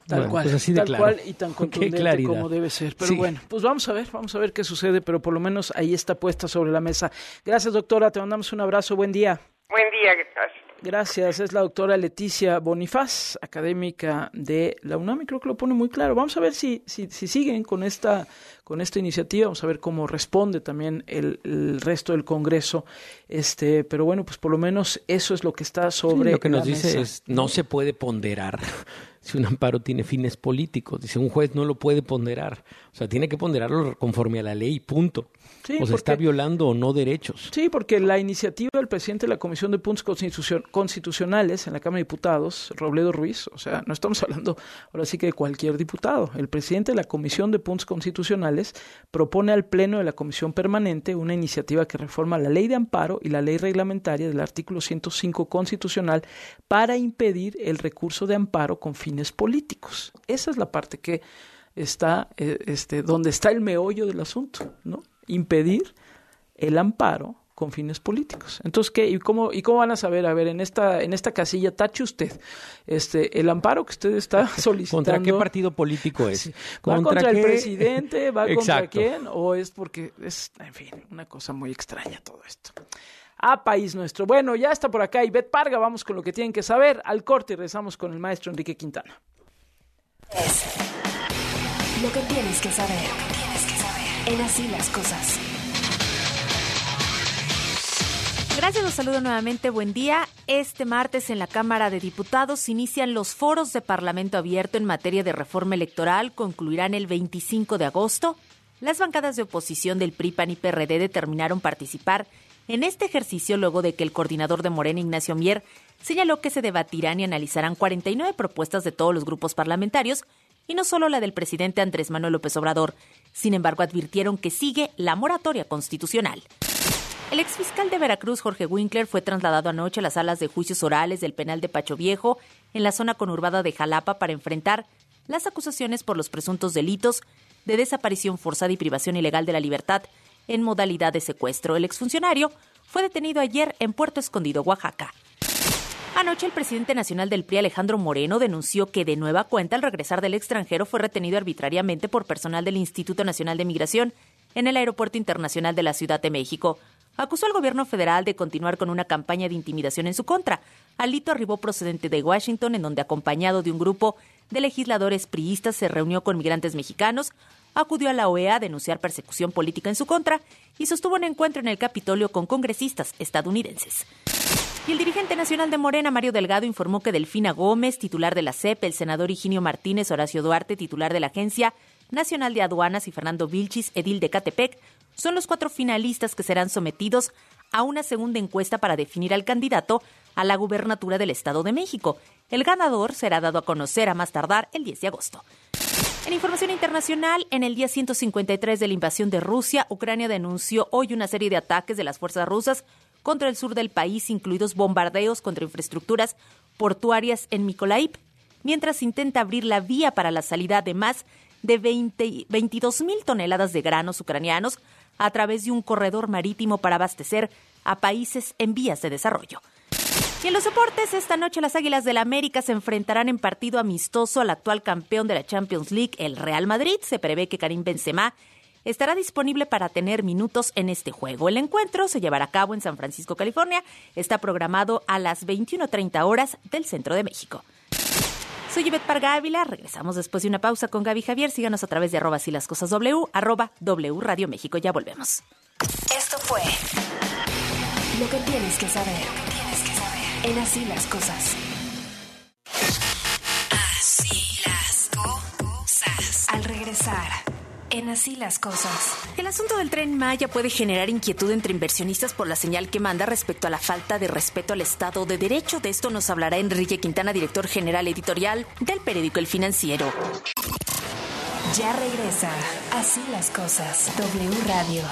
Tal
bueno,
cual,
pues así de
tal
claro.
cual y tan contundente como debe ser. Pero
sí.
bueno, pues vamos a ver, vamos a ver qué sucede, pero por lo menos ahí está puesta sobre la mesa. Gracias, doctora, te mandamos un abrazo, buen día.
Buen día, gracias.
Gracias, es la doctora Leticia Bonifaz, académica de la UNAM, y creo que lo pone muy claro. Vamos a ver si, si, si siguen con esta, con esta iniciativa, vamos a ver cómo responde también el, el resto del Congreso, este, pero bueno, pues por lo menos eso es lo que está sobre
sí, lo que nos
la
dice
mesa.
es, no se puede ponderar si un amparo tiene fines políticos. Dice, un juez no lo puede ponderar, o sea, tiene que ponderarlo conforme a la ley, punto.
Sí,
o sea, está violando o no derechos.
Sí, porque la iniciativa del presidente de la Comisión de Puntos Constitucion- Constitucionales en la Cámara de Diputados, Robledo Ruiz, o sea, no estamos hablando ahora sí que de cualquier diputado. El presidente de la Comisión de Puntos Constitucionales propone al Pleno de la Comisión Permanente una iniciativa que reforma la Ley de Amparo y la Ley Reglamentaria del artículo ciento cinco constitucional para impedir el recurso de amparo con fines políticos. Esa es la parte que está, eh, este, donde está el meollo del asunto, ¿no? Impedir el amparo con fines políticos. Entonces, ¿qué? ¿Y cómo, y cómo van a saber? A ver, en esta, en esta casilla, tache usted, este, el amparo que usted está solicitando.
¿Contra qué partido político es?
Sí. ¿Va
¿Contra,
contra
qué?
el presidente? ¿Va contra
Exacto.
quién? ¿O es porque es, en fin, una cosa muy extraña todo esto? Ah, país nuestro. Bueno, ya está por acá Ivette Parga, vamos con lo que tienen que saber. Al corte y regresamos con el maestro Enrique Quintana.
Es lo que tienes que saber. Tienes que saber. En Así las Cosas.
Gracias, los saludo nuevamente. Buen día. Este martes en la Cámara de Diputados inician los foros de Parlamento Abierto en materia de reforma electoral. Concluirán el veinticinco de agosto. Las bancadas de oposición del P R I, P A N y P R D determinaron participar en este ejercicio luego de que el coordinador de Morena, Ignacio Mier, señaló que se debatirán y analizarán cuarenta y nueve propuestas de todos los grupos parlamentarios y no solo la del presidente Andrés Manuel López Obrador. Sin embargo, advirtieron que sigue la moratoria constitucional. El exfiscal de Veracruz, Jorge Winkler, fue trasladado anoche a las salas de juicios orales del penal de Pacho Viejo, en la zona conurbada de Jalapa, para enfrentar las acusaciones por los presuntos delitos de desaparición forzada y privación ilegal de la libertad en modalidad de secuestro. El exfuncionario fue detenido ayer en Puerto Escondido, Oaxaca. Anoche el presidente nacional del P R I, Alejandro Moreno, denunció que de nueva cuenta al regresar del extranjero fue retenido arbitrariamente por personal del Instituto Nacional de Migración en el Aeropuerto Internacional de la Ciudad de México. Acusó al gobierno federal de continuar con una campaña de intimidación en su contra. Alito arribó procedente de Washington, en donde, acompañado de un grupo de legisladores priistas, se reunió con migrantes mexicanos, acudió a la O E A a denunciar persecución política en su contra y sostuvo un encuentro en el Capitolio con congresistas estadounidenses. Y el dirigente nacional de Morena, Mario Delgado, informó que Delfina Gómez, titular de la C E P, el senador Higinio Martínez, Horacio Duarte, titular de la Agencia Nacional de Aduanas, y Fernando Vilchis, edil de Catepec, son los cuatro finalistas que serán sometidos a una segunda encuesta para definir al candidato a la gubernatura del Estado de México. El ganador será dado a conocer a más tardar el diez de agosto. En información internacional, en el día ciento cincuenta y tres de la invasión de Rusia, Ucrania denunció hoy una serie de ataques de las fuerzas rusas contra el sur del país, incluidos bombardeos contra infraestructuras portuarias en Mykolaiv, mientras intenta abrir la vía para la salida de más de veinte, veintidós mil toneladas de granos ucranianos a través de un corredor marítimo para abastecer a países en vías de desarrollo. Y en los deportes, esta noche las Águilas del América se enfrentarán en partido amistoso al actual campeón de la Champions League, el Real Madrid. Se prevé que Karim Benzema estará disponible para tener minutos en este juego. El encuentro se llevará a cabo en San Francisco, California. Está programado a las veintiuna treinta horas del centro de México. Soy Ivette Parga Ávila. Regresamos después de una pausa con Gaby Javier. Síganos a través de arroba así las cosas W, arroba W Radio México. Ya volvemos.
Esto fue lo que tienes que saber. Tienes que saber. En Así las Cosas. Así las cosas. Al regresar, en Así las Cosas.
El asunto del Tren Maya puede generar inquietud entre inversionistas por la señal que manda respecto a la falta de respeto al Estado de Derecho. De esto nos hablará Enrique Quintana, director general editorial del periódico El Financiero.
Ya regresa Así las Cosas. W Radio.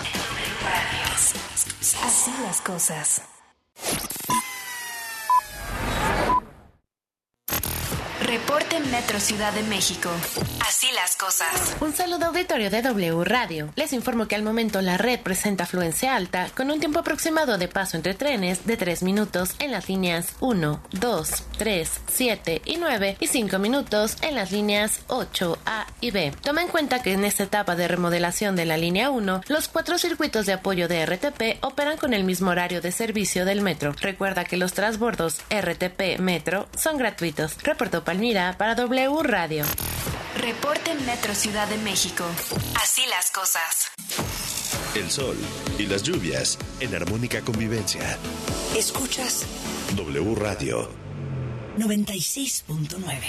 Así las Cosas. Reporte Metro Ciudad de México. Así las cosas.
Un saludo auditorio de W Radio. Les informo que al momento la red presenta afluencia alta con un tiempo aproximado de paso entre trenes de tres minutos en las líneas uno, dos, tres, siete y nueve y cinco minutos en las líneas ocho A y B. Toma en cuenta que en esta etapa de remodelación de la línea uno, los cuatro circuitos de apoyo de R T P operan con el mismo horario de servicio del metro. Recuerda que los transbordos R T P Metro son gratuitos. Reportó Palmira para W Radio.
Reporte Metro Ciudad de México. Así las cosas.
El sol y las lluvias en armónica convivencia.
Escuchas
W Radio
noventa y seis punto nueve.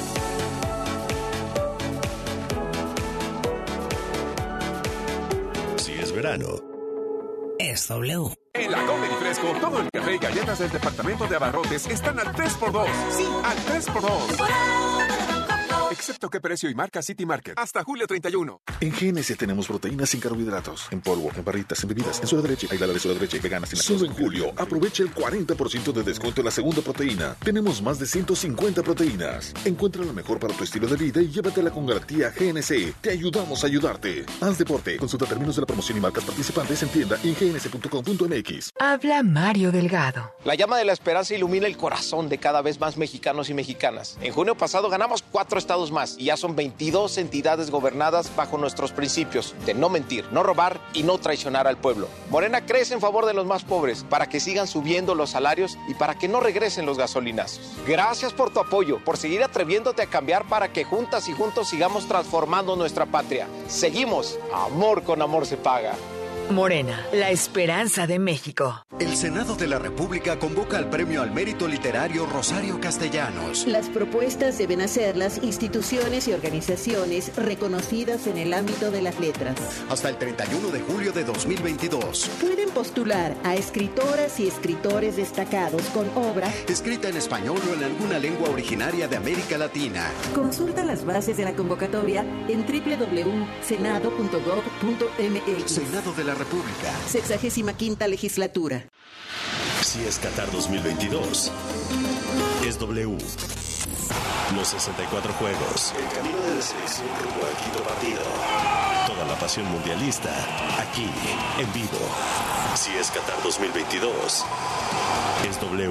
Si es verano,
es W.
En la Comer y Fresco, todo el café y galletas del departamento de abarrotes están al tres por dos. Sí, al tres por dos. Excepto qué precio y marca City Market. Hasta julio treinta y uno.
En G N C tenemos proteínas sin carbohidratos. En polvo, en barritas, en bebidas, en soda de leche, aislada de soda de leche, veganas sin lactosa. Solo en julio, aprovecha el cuarenta por ciento de descuento en la segunda proteína. Tenemos más de ciento cincuenta proteínas. Encuentra lo mejor para tu estilo de vida y llévatela con garantía G N C. Te ayudamos a ayudarte. Haz deporte. Consulta términos de la promoción y marcas participantes en tienda en g n c punto com punto m x.
Habla Mario Delgado.
La llama de la esperanza ilumina el corazón de cada vez más mexicanos y mexicanas. En junio pasado ganamos cuatro estados más y ya son veintidós entidades gobernadas bajo nuestros principios de no mentir, no robar y no traicionar al pueblo. Morena crece en favor de los más pobres para que sigan subiendo los salarios y para que no regresen los gasolinazos. Gracias por tu apoyo, por seguir atreviéndote a cambiar para que juntas y juntos sigamos transformando nuestra patria. Seguimos. Amor con amor se paga.
Morena, la esperanza de México.
El Senado de la República convoca al Premio al Mérito Literario Rosario Castellanos.
Las propuestas deben hacerlas instituciones y organizaciones reconocidas en el ámbito de las letras.
Hasta el treinta y uno de julio de dos mil veintidós.
Pueden postular a escritoras y escritores destacados con obra
escrita en español o en alguna lengua originaria de América Latina.
Consulta las bases de la convocatoria en doble u doble u doble u punto senado punto gov punto m x.
Senado de la República.
Sexagésima quinta legislatura.
Si es Qatar dos mil veintidós, es W. Los sesenta y cuatro juegos. El camino de la selección rumbo al quinto partido. Toda la pasión mundialista, aquí, en vivo. Si es Qatar dos mil veintidós, es W.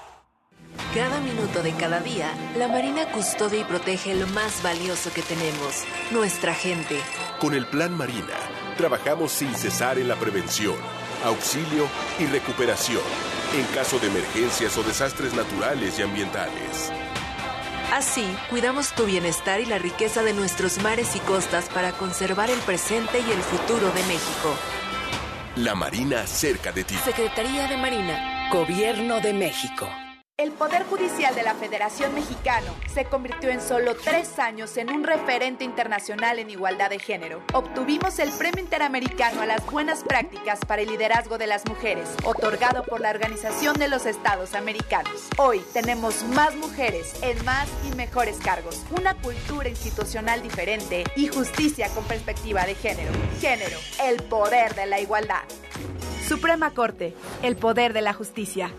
Cada minuto de cada día, la Marina custodia y protege lo más valioso que tenemos, nuestra gente.
Con el Plan Marina, trabajamos sin cesar en la prevención, auxilio y recuperación en caso de emergencias o desastres naturales y ambientales.
Así, cuidamos tu bienestar y la riqueza de nuestros mares y costas para conservar el presente y el futuro de México.
La Marina cerca de ti.
Secretaría de Marina, Gobierno de México.
El Poder Judicial de la Federación Mexicano se convirtió en solo tres años en un referente internacional en igualdad de género. Obtuvimos el Premio Interamericano a las Buenas Prácticas para el Liderazgo de las Mujeres, otorgado por la Organización de los Estados Americanos. Hoy tenemos más mujeres en más y mejores cargos, una cultura institucional diferente y justicia con perspectiva de género. Género, el poder de la igualdad. Suprema Corte, el poder de la justicia.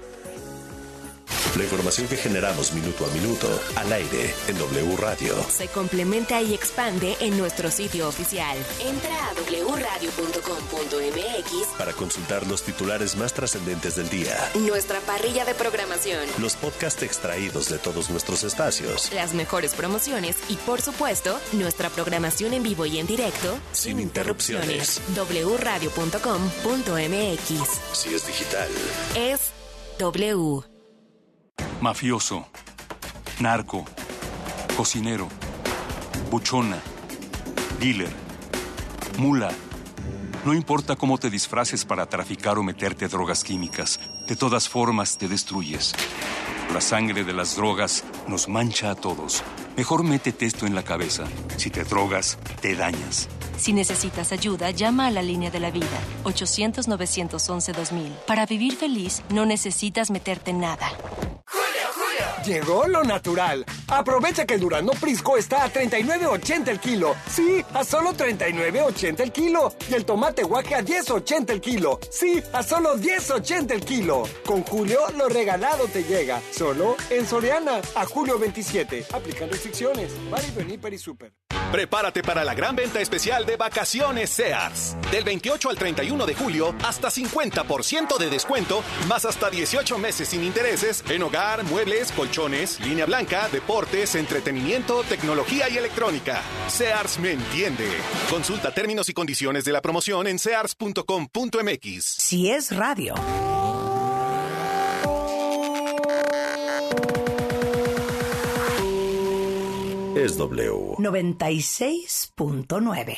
La información que generamos minuto a minuto, al aire, en W Radio.
Se complementa y expande en nuestro sitio oficial.
Entra a doble u radio punto com punto m x
para consultar los titulares más trascendentes del día.
Nuestra parrilla de programación.
Los podcasts extraídos de todos nuestros espacios.
Las mejores promociones y, por supuesto, nuestra programación en vivo y en directo.
Sin, sin interrupciones.
interrupciones. doble u radio punto com punto m x.
Si es digital.
Es W.
Mafioso, narco, cocinero, buchona, dealer, mula. No importa cómo te disfraces para traficar o meterte drogas químicas, de todas formas te destruyes. La sangre de las drogas nos mancha a todos. Mejor métete esto en la cabeza. Si te drogas, te dañas.
Si necesitas ayuda, llama a la línea de la vida, ochocientos, novecientos once, dos mil. Para vivir feliz, no necesitas meterte en nada.
Julio, Julio.
Llegó lo natural. Aprovecha que el durazno Prisco está a treinta y nueve ochenta el kilo. Sí, a solo treinta y nueve ochenta el kilo. Y el tomate guaje a diez ochenta el kilo. Sí, a solo diez ochenta el kilo. Con Julio, lo regalado te llega. Solo en Soriana. A julio veintisiete. Aplican restricciones. Mari, Beni, Peri, Super.
Prepárate para la gran venta especial de vacaciones Sears. Del veintiocho al treinta y uno de julio, hasta cincuenta por ciento de descuento, más hasta dieciocho meses sin intereses en hogar, muebles, colchones, línea blanca, deportes, entretenimiento, tecnología y electrónica. Sears me entiende. Consulta términos y condiciones de la promoción en sears punto com punto m x.
Si es radio.
Es W.
noventa y seis punto nueve.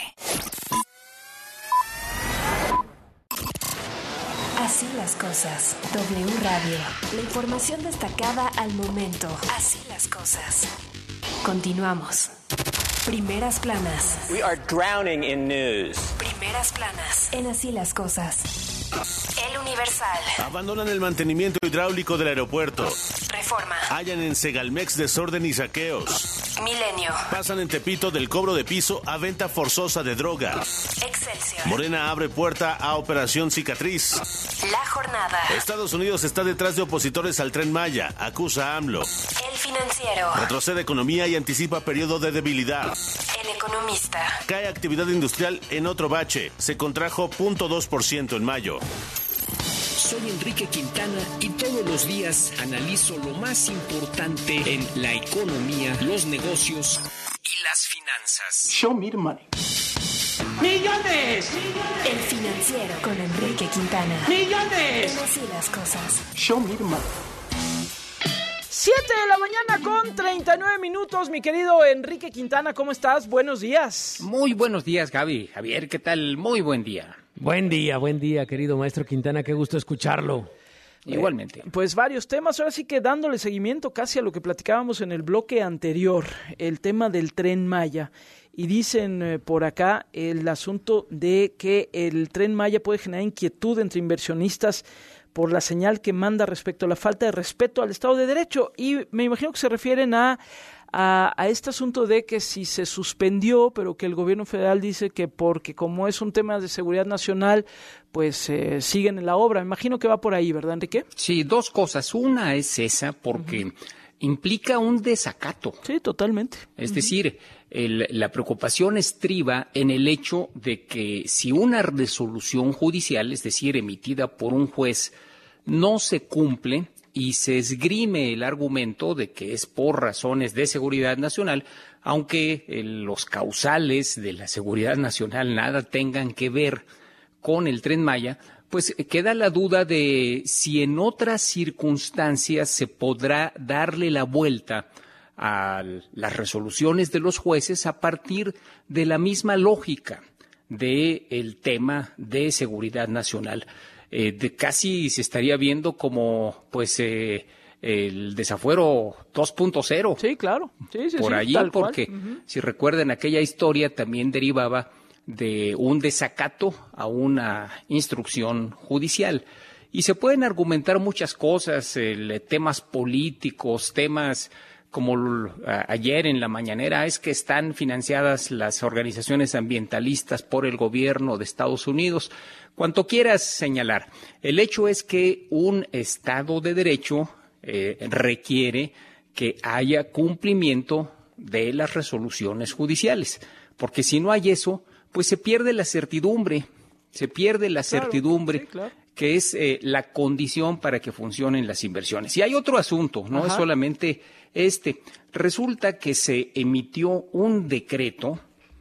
Así las cosas. W Radio. La información destacada al momento. Así las cosas. Continuamos. Primeras planas.
We are drowning in news.
Primeras planas. En Así las cosas. El Universal.
Abandonan el mantenimiento hidráulico del aeropuerto.
Reforma.
Hallan en Segalmex desorden y saqueos.
Milenio.
Pasan en Tepito del cobro de piso a venta forzosa de droga.
Excelsior.
Morena abre puerta a Operación Cicatriz.
La Jornada.
Estados Unidos está detrás de opositores al Tren Maya. Acusa a AMLO.
El Financiero.
Retrocede economía y anticipa periodo de debilidad.
El Economista.
Cae actividad industrial en otro bache. Se contrajo cero punto dos por ciento en mayo.
Soy Enrique Quintana y todos los días analizo lo más importante en la economía, los negocios y las finanzas.
Show me the money.
¡Millones! El Financiero con Enrique Quintana.
¡Millones!
En Así las cosas.
Show me the money.
siete de la mañana con treinta y nueve minutos, mi querido Enrique Quintana, ¿cómo estás? Buenos días.
Muy buenos días, Gaby. Javier, ¿qué tal? Muy buen día.
Buen día, buen día, querido maestro Quintana, qué gusto escucharlo.
Igualmente.
Eh, pues varios temas, ahora sí que dándole seguimiento casi a lo que platicábamos en el bloque anterior, el tema del Tren Maya. Y dicen eh, por acá el asunto de que el Tren Maya puede generar inquietud entre inversionistas por la señal que manda respecto a la falta de respeto al Estado de Derecho. Y me imagino que se refieren a, a, a este asunto de que si se suspendió, pero que el gobierno federal dice que porque como es un tema de seguridad nacional, pues eh, siguen en la obra. Me imagino que va por ahí, ¿verdad, Enrique?
Sí, dos cosas. Una es esa, porque uh-huh. implica un desacato.
Sí, totalmente.
Es
uh-huh.
decir, el, la preocupación estriba en el hecho de que si una resolución judicial, es decir, emitida por un juez, no se cumple y se esgrime el argumento de que es por razones de seguridad nacional, aunque eh, los causales de la seguridad nacional nada tengan que ver con el Tren Maya, pues queda la duda de si en otras circunstancias se podrá darle la vuelta a las resoluciones de los jueces a partir de la misma lógica del tema de seguridad nacional. Eh, de casi se estaría viendo como pues eh, el desafuero dos punto cero.
Sí, claro. Sí, sí,
por
sí,
allí, porque uh-huh. si recuerdan aquella historia también derivaba de un desacato a una instrucción judicial. Y se pueden argumentar muchas cosas, el, temas políticos, temas como a, ayer en la mañanera, es que están financiadas las organizaciones ambientalistas por el gobierno de Estados Unidos. Cuanto quieras señalar, el hecho es que un Estado de Derecho eh, requiere que haya cumplimiento de las resoluciones judiciales, porque si no hay eso, pues se pierde la certidumbre, se pierde la claro, certidumbre, sí, claro. que es eh, la condición para que funcionen las inversiones. Y hay otro asunto, no Ajá. es solamente este. Resulta que se emitió un decreto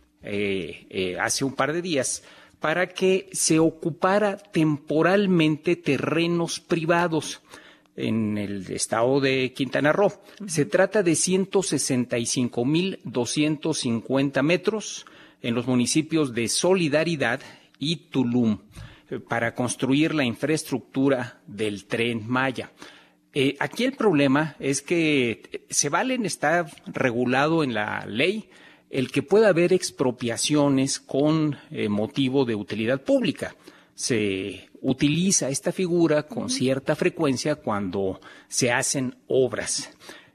eh, eh, hace un par de días para que se ocupara temporalmente terrenos privados en el estado de Quintana Roo. Uh-huh. Se trata de ciento sesenta y cinco mil doscientos cincuenta metros en los municipios de Solidaridad y Tulum para construir la infraestructura del Tren Maya. Eh, aquí el problema es que se valen, está regulado en la ley el que pueda haber expropiaciones con eh, motivo de utilidad pública. Se utiliza esta figura con cierta frecuencia cuando se hacen obras.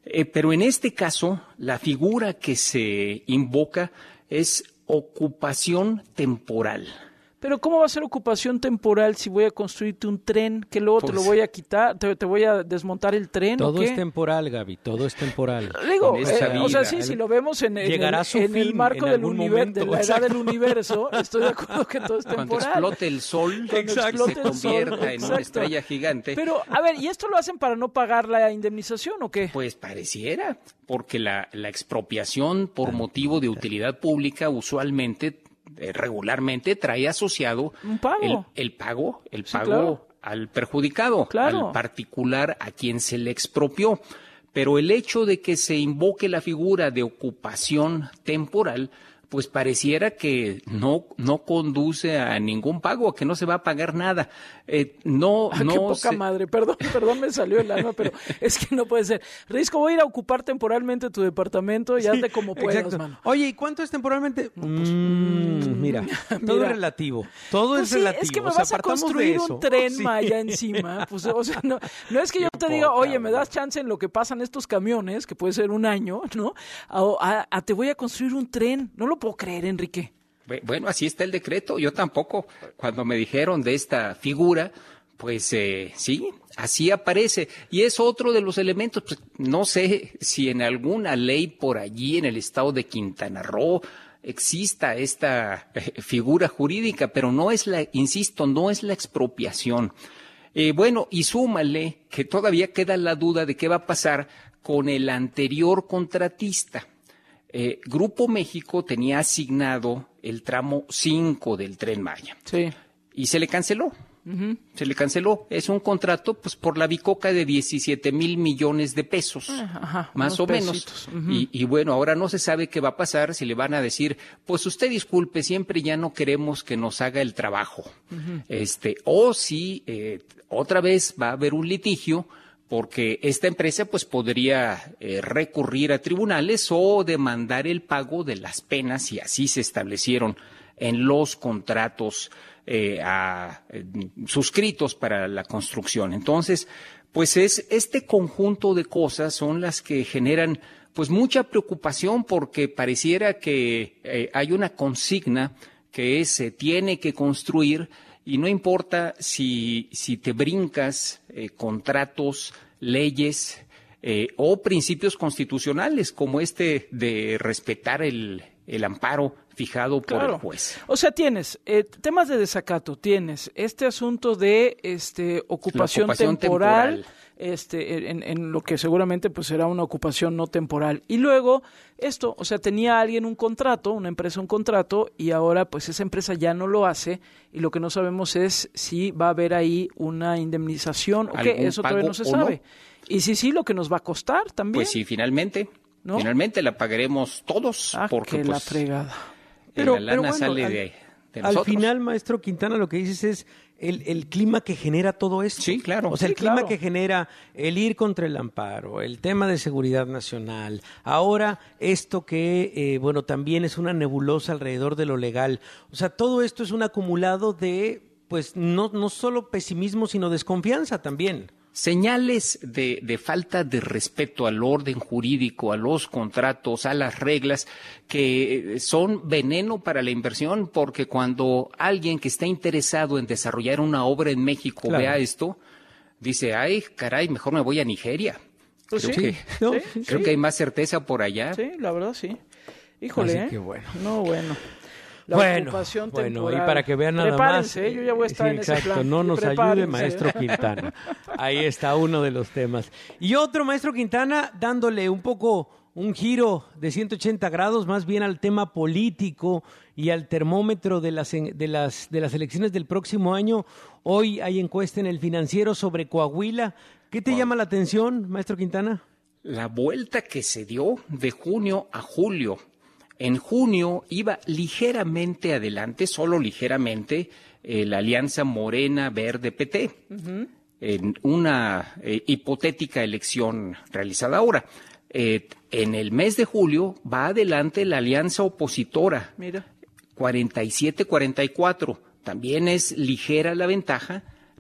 Eh, pero en este caso, la figura que se invoca es ocupación temporal.
Pero ¿cómo va a ser ocupación temporal si voy a construirte un tren que luego pues, te lo voy a quitar, te, te voy a desmontar el tren?
Todo
¿o qué?
es temporal, Gaby, todo es temporal.
Digo, eh, o sea, sí, si lo vemos en, en, el, en el marco en del universo, de la edad del universo, estoy de acuerdo que todo es temporal.
Cuando explote el sol,
exacto,
se convierta en una estrella gigante.
Pero, a ver, ¿y esto lo hacen para no pagar la indemnización o qué?
Pues pareciera, porque la, la expropiación por motivo de utilidad pública usualmente regularmente trae asociado
un pago.
El, el pago, el
sí,
pago
claro.
al perjudicado,
claro.
al particular a quien se le expropió. Pero el hecho de que se invoque la figura de ocupación temporal, pues pareciera que no, no conduce a ningún pago, a que no se va a pagar nada. Eh, no,
ah,
no
qué poca
se...
madre, perdón, perdón, me salió el alma, pero es que no puede ser. Risco, voy a ir a ocupar temporalmente tu departamento y sí, hazle como puedas,
exacto.
mano.
Oye, ¿y cuánto es temporalmente? No, pues, mm, mira, mira, todo es relativo, todo
pues
es
sí,
relativo.
Es que me
o sea,
vas a construir un tren sí. Maya encima, pues, o sea, no, no es que yo te diga, oye, me das chance en lo que pasan estos camiones, que puede ser un año, ¿no? A, a, a te voy a construir un tren, no lo puedo creer, Enrique.
Bueno, así está el decreto. Yo tampoco, cuando me dijeron de esta figura, pues eh, sí, así aparece. Y es otro de los elementos, pues, no sé si en alguna ley por allí en el estado de Quintana Roo exista esta eh, figura jurídica, pero no es la, insisto, no es la expropiación. Eh, bueno, y súmale que todavía queda la duda de qué va a pasar con el anterior contratista. Eh, Grupo México tenía asignado el tramo cinco del Tren Maya.
Sí.
Y se le canceló. Uh-huh. Se le canceló. Es un contrato, pues, por la bicoca de diecisiete mil millones de pesos.
Ajá,
más o menos. Uh-huh. Y, y bueno, ahora no se sabe qué va a pasar, si le van a decir, pues usted disculpe, siempre ya no queremos que nos haga el trabajo. Uh-huh. Este, o si eh, otra vez va a haber un litigio, porque esta empresa pues podría eh, recurrir a tribunales o demandar el pago de las penas, y así se establecieron en los contratos eh, a, eh, suscritos para la construcción. Entonces, pues es este conjunto de cosas son las que generan pues mucha preocupación, porque pareciera que eh, hay una consigna que es, se tiene que construir. Y no importa si, si te brincas eh, contratos, leyes eh, o principios constitucionales, como este de respetar el, el amparo fijado por
claro.
el juez.
O sea, tienes eh, temas de desacato, tienes este asunto de este ocupación, ocupación temporal, temporal. Este, en, en lo que seguramente pues será una ocupación no temporal. Y luego esto, o sea, tenía alguien un contrato, una empresa un contrato, y ahora pues esa empresa ya no lo hace, y lo que no sabemos es si va a haber ahí una indemnización o qué, eso todavía no se sabe. No. Y si sí, lo que nos va a costar también.
Pues sí, finalmente, ¿no? Finalmente la pagaremos todos.
Ah,
porque
que
pues,
la fregada.
Pero, la lana pero bueno, sale
al,
de, de
al final, maestro Quintana, lo que dices es el, el clima que genera todo esto.
Sí, claro.
O sea,
sí,
el clima
claro.
que genera el ir contra el amparo, el tema de seguridad nacional. Ahora, esto que, eh, bueno, también es una nebulosa alrededor de lo legal. O sea, todo esto es un acumulado de, pues, no, no solo pesimismo, sino desconfianza también.
Señales de, de falta de respeto al orden jurídico, a los contratos, a las reglas, que son veneno para la inversión, porque cuando alguien que está interesado en desarrollar una obra en México claro. vea esto, dice, ay, caray, mejor me voy a Nigeria.
Pues
creo
sí,
que,
no,
sí, creo sí. que hay más certeza por allá.
Sí, la verdad sí. Híjole,
Así que bueno.
¿eh? No, bueno. La
bueno,
ocupación
bueno,
temporal.
y para que vean nada
Prepárense,
más.
¿eh? Yo ya voy a estar
sí,
en
exacto,
ese plan.
no nos
Prepárense.
ayude, maestro Quintana. Ahí está uno de los temas. Y otro, maestro Quintana, dándole un poco un giro de ciento ochenta grados, más bien al tema político y al termómetro de las, de las, de las elecciones del próximo año. Hoy hay encuesta en El Financiero sobre Coahuila. ¿Qué te oh. llama la atención, maestro Quintana?
La vuelta que se dio de junio a julio. En junio iba ligeramente adelante, solo ligeramente, eh, la alianza Morena Verde P T, uh-huh. en una eh, hipotética elección realizada ahora. Eh, en el mes de julio va adelante la alianza opositora,
Mira.
cuarenta y siete a cuarenta y cuatro. También es ligera la ventaja,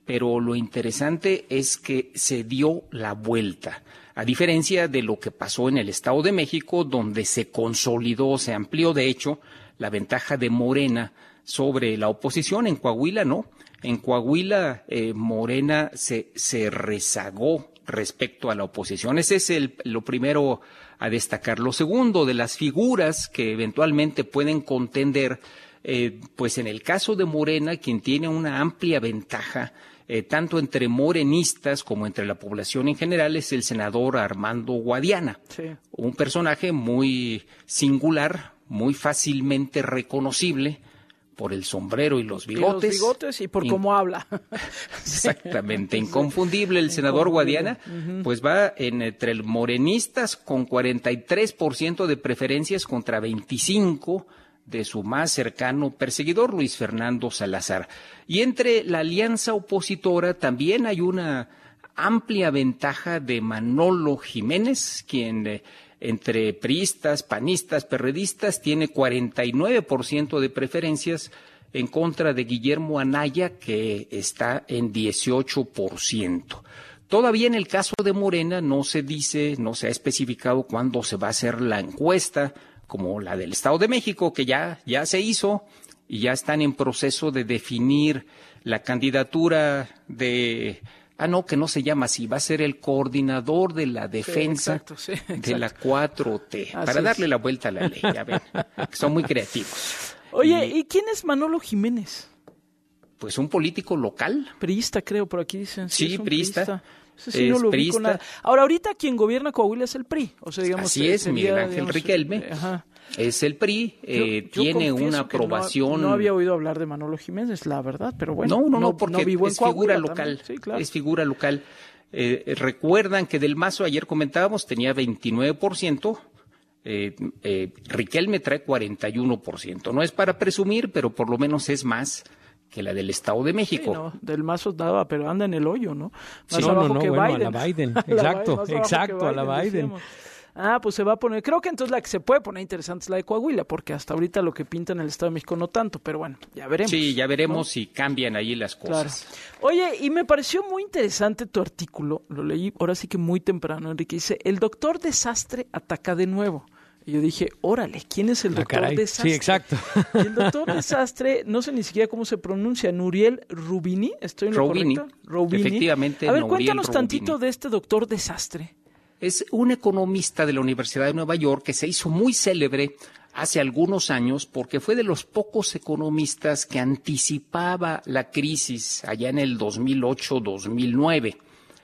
pero lo interesante es que se dio la vuelta, a diferencia de lo que pasó en el Estado de México, donde se consolidó, se amplió, de hecho, la ventaja de Morena sobre la oposición. En Coahuila, ¿no? En Coahuila, eh, Morena se, se rezagó respecto a la oposición. Ese es el, lo primero a destacar. Lo segundo, de las figuras que eventualmente pueden contender, eh, pues en el caso de Morena, quien tiene una amplia ventaja, eh, tanto entre morenistas como entre la población en general, es el senador Armando Guadiana. Sí. Un personaje muy singular, muy fácilmente reconocible por el sombrero y los bigotes.
Y los bigotes y por In... cómo habla.
Exactamente, inconfundible el senador Guadiana, uh-huh. Pues va en, entre el morenistas con cuarenta y tres por ciento de preferencias contra veinticinco de su más cercano perseguidor, Luis Fernando Salazar. Y entre la alianza opositora también hay una amplia ventaja de Manolo Jiménez, quien eh, entre priistas, panistas, perredistas, tiene cuarenta y nueve por ciento de preferencias en contra de Guillermo Anaya, que está en dieciocho por ciento. Todavía en el caso de Morena no se dice, no se ha especificado cuándo se va a hacer la encuesta, como la del Estado de México, que ya, ya se hizo y ya están en proceso de definir la candidatura de... Ah, no, que no se llama así, va a ser el coordinador de la defensa sí, exacto, sí, exacto. de la cuatro T, así para darle es. la vuelta a la ley, ya ven, que son muy creativos.
Oye, ¿y, ¿y quién es Manolo Jiménez?
Pues un político local.
Priista, creo, por aquí dicen.
Sí, sí priista. priista.
Sí, sí, no lo ubico nada. Ahora, ahorita quien gobierna Coahuila es el P R I. O sea, digamos,
así es, Miguel Ángel digamos, Riquelme. Ajá. Es el P R I, eh, yo, yo tiene una aprobación.
No, no había oído hablar de Manolo Jiménez, la verdad, pero bueno.
No, no, no, porque no vivo es en figura local. Sí, claro. Es figura local. Eh, recuerdan que Del Mazo, ayer comentábamos, tenía veintinueve por ciento. Eh, eh, Riquelme trae cuarenta y uno por ciento. No es para presumir, pero por lo menos es más que la del Estado de México.
Sí, no, Del Mazo daba, pero anda en el hoyo, ¿no?
Más sí, no, no, que bueno, Biden. a la Biden, exacto, a la, exacto, Biden, a la Biden. Decíamos.
Ah, pues se va a poner, creo que entonces la que se puede poner interesante es la de Coahuila, porque hasta ahorita lo que pinta en el Estado de México no tanto, pero bueno, ya veremos.
Sí, ya veremos ¿no? si cambian ahí las cosas.
Claro. Oye, y me pareció muy interesante tu artículo, lo leí ahora sí que muy temprano, Enrique, dice, el doctor Desastre ataca de nuevo. Y yo dije, órale, ¿quién es el ah, doctor caray. Desastre?
Sí, exacto.
Y el doctor Desastre, no sé ni siquiera cómo se pronuncia, Nuriel Rubini, ¿estoy en lo
Rubini,
correcto? Rubini.
Efectivamente,
A ver,
Nuriel
cuéntanos
Rubini.
tantito de este doctor Desastre.
Es un economista de la Universidad de Nueva York que se hizo muy célebre hace algunos años porque fue de los pocos economistas que anticipaba la crisis allá en el dos mil ocho dos mil nueve.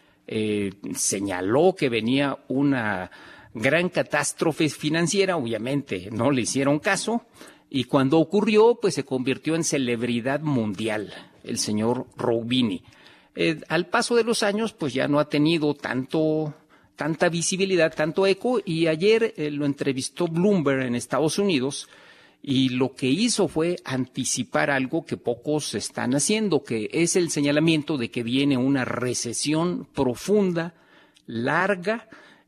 Eh, señaló que venía una gran catástrofe financiera, obviamente no le hicieron caso, y cuando ocurrió, pues se convirtió en celebridad mundial, el señor Rubini. Eh, al paso de los años, pues ya no ha tenido tanto, tanta visibilidad, tanto eco, y ayer eh, lo entrevistó Bloomberg en Estados Unidos, y lo que hizo fue anticipar algo que pocos están haciendo, que es el señalamiento de que viene una recesión profunda, larga,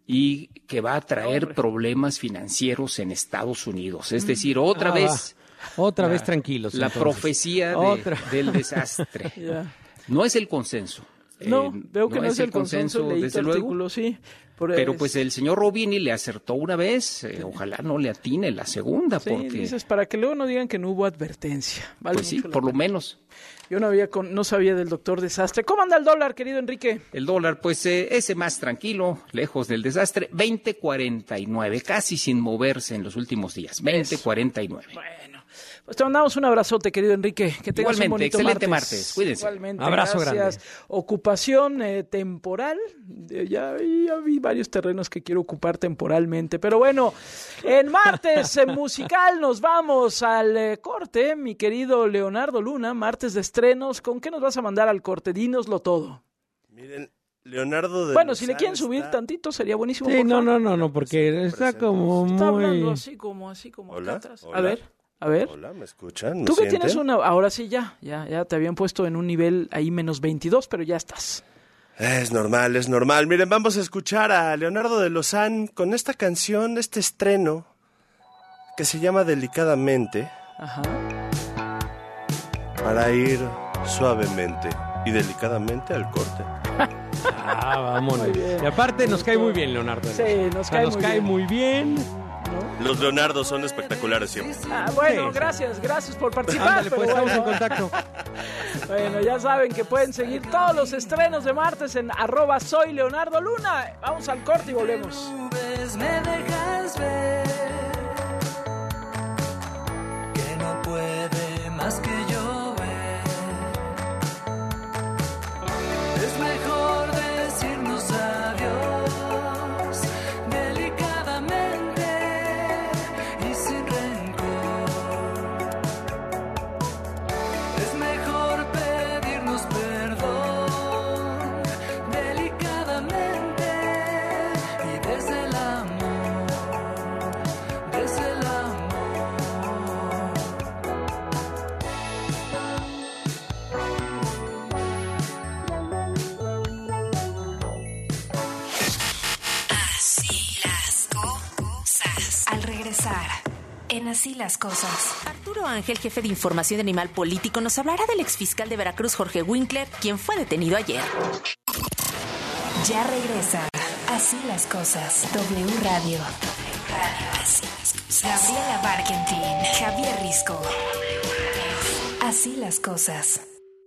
y que va a traer Hombre. problemas financieros en Estados Unidos. Es decir, otra ah, vez...
Va. Otra la, vez tranquilos.
La
entonces.
profecía de, del desastre. yeah. No es el consenso.
No, eh, veo que no, no es el consenso, consenso desde luego. Artículo, sí.
Pero, Pero pues el señor Rubini le acertó una vez, eh, ojalá no le atine la segunda.
Sí,
porque...
dices, para que luego no digan que no hubo advertencia. Vale,
pues sí, por lo menos.
Yo no había con, no sabía del doctor Desastre. ¿Cómo anda el dólar, querido Enrique?
El dólar, pues eh, ese más tranquilo, lejos del desastre, veinte cuarenta y nueve, casi sin moverse en los últimos días, veinte cuarenta y nueve.
Bueno, pues te mandamos un abrazote, querido Enrique. Que tengas
Igualmente,
un bonito
excelente
martes.
martes. Cuídense.
Igualmente,
abrazo
gracias.
grande.
Ocupación eh, temporal. Eh, ya, ya vi varios terrenos que quiero ocupar temporalmente. Pero bueno, en martes eh, musical nos vamos al eh, corte, mi querido Leonardo Luna. Martes de estrenos. ¿Con qué nos vas a mandar al corte? Dínoslo todo.
Miren, Leonardo de
Bueno,
Lozán
si le quieren subir
está...
tantito sería buenísimo.
Sí,
por
no,
favor.
no, no, no, porque está como
Está
muy...
hablando así como, así como
Hola,
acá atrás.
hola.
A ver, a ver.
Hola, ¿me escuchan? ¿Me
Tú que
sienten?
tienes una, ahora sí ya, ya, ya te habían puesto en un nivel ahí menos veintidós, pero ya estás.
Es normal, es normal. Miren, vamos a escuchar a Leonardo de Lozán con esta canción, este estreno, que se llama Delicadamente.
Ajá.
Para ir suavemente y delicadamente al corte.
Ah, vámonos. Y aparte nos cae muy bien Leonardo.
Sí, nos cae,
nos
muy,
cae
bien.
muy bien.
¿No? Los Leonardos son espectaculares siempre.
Ah, bueno,
Sí,
gracias, gracias por participar.
Ándale, pues
pero
estamos
bueno.
en contacto.
Bueno, ya saben que pueden seguir todos los estrenos de martes en arroba soy Leonardo Luna. Vamos al corte y volvemos.
Me dejas ver que no puede más que llover. Es mejor decirnos adiós delicadamente y sin rencor. Es mejor pedirnos perdón delicadamente y desde el amor, desde el amor.
Así las cosas.
Al regresar, en Así las Cosas, Arturo Ángel, jefe de Información de Animal Político, nos hablará del exfiscal de Veracruz, Jorge Winkler, quien fue detenido ayer.
Ya regresa. Así las cosas. W Radio. Así las cosas. Gabriela Barkentin. Javier Risco. Así las cosas.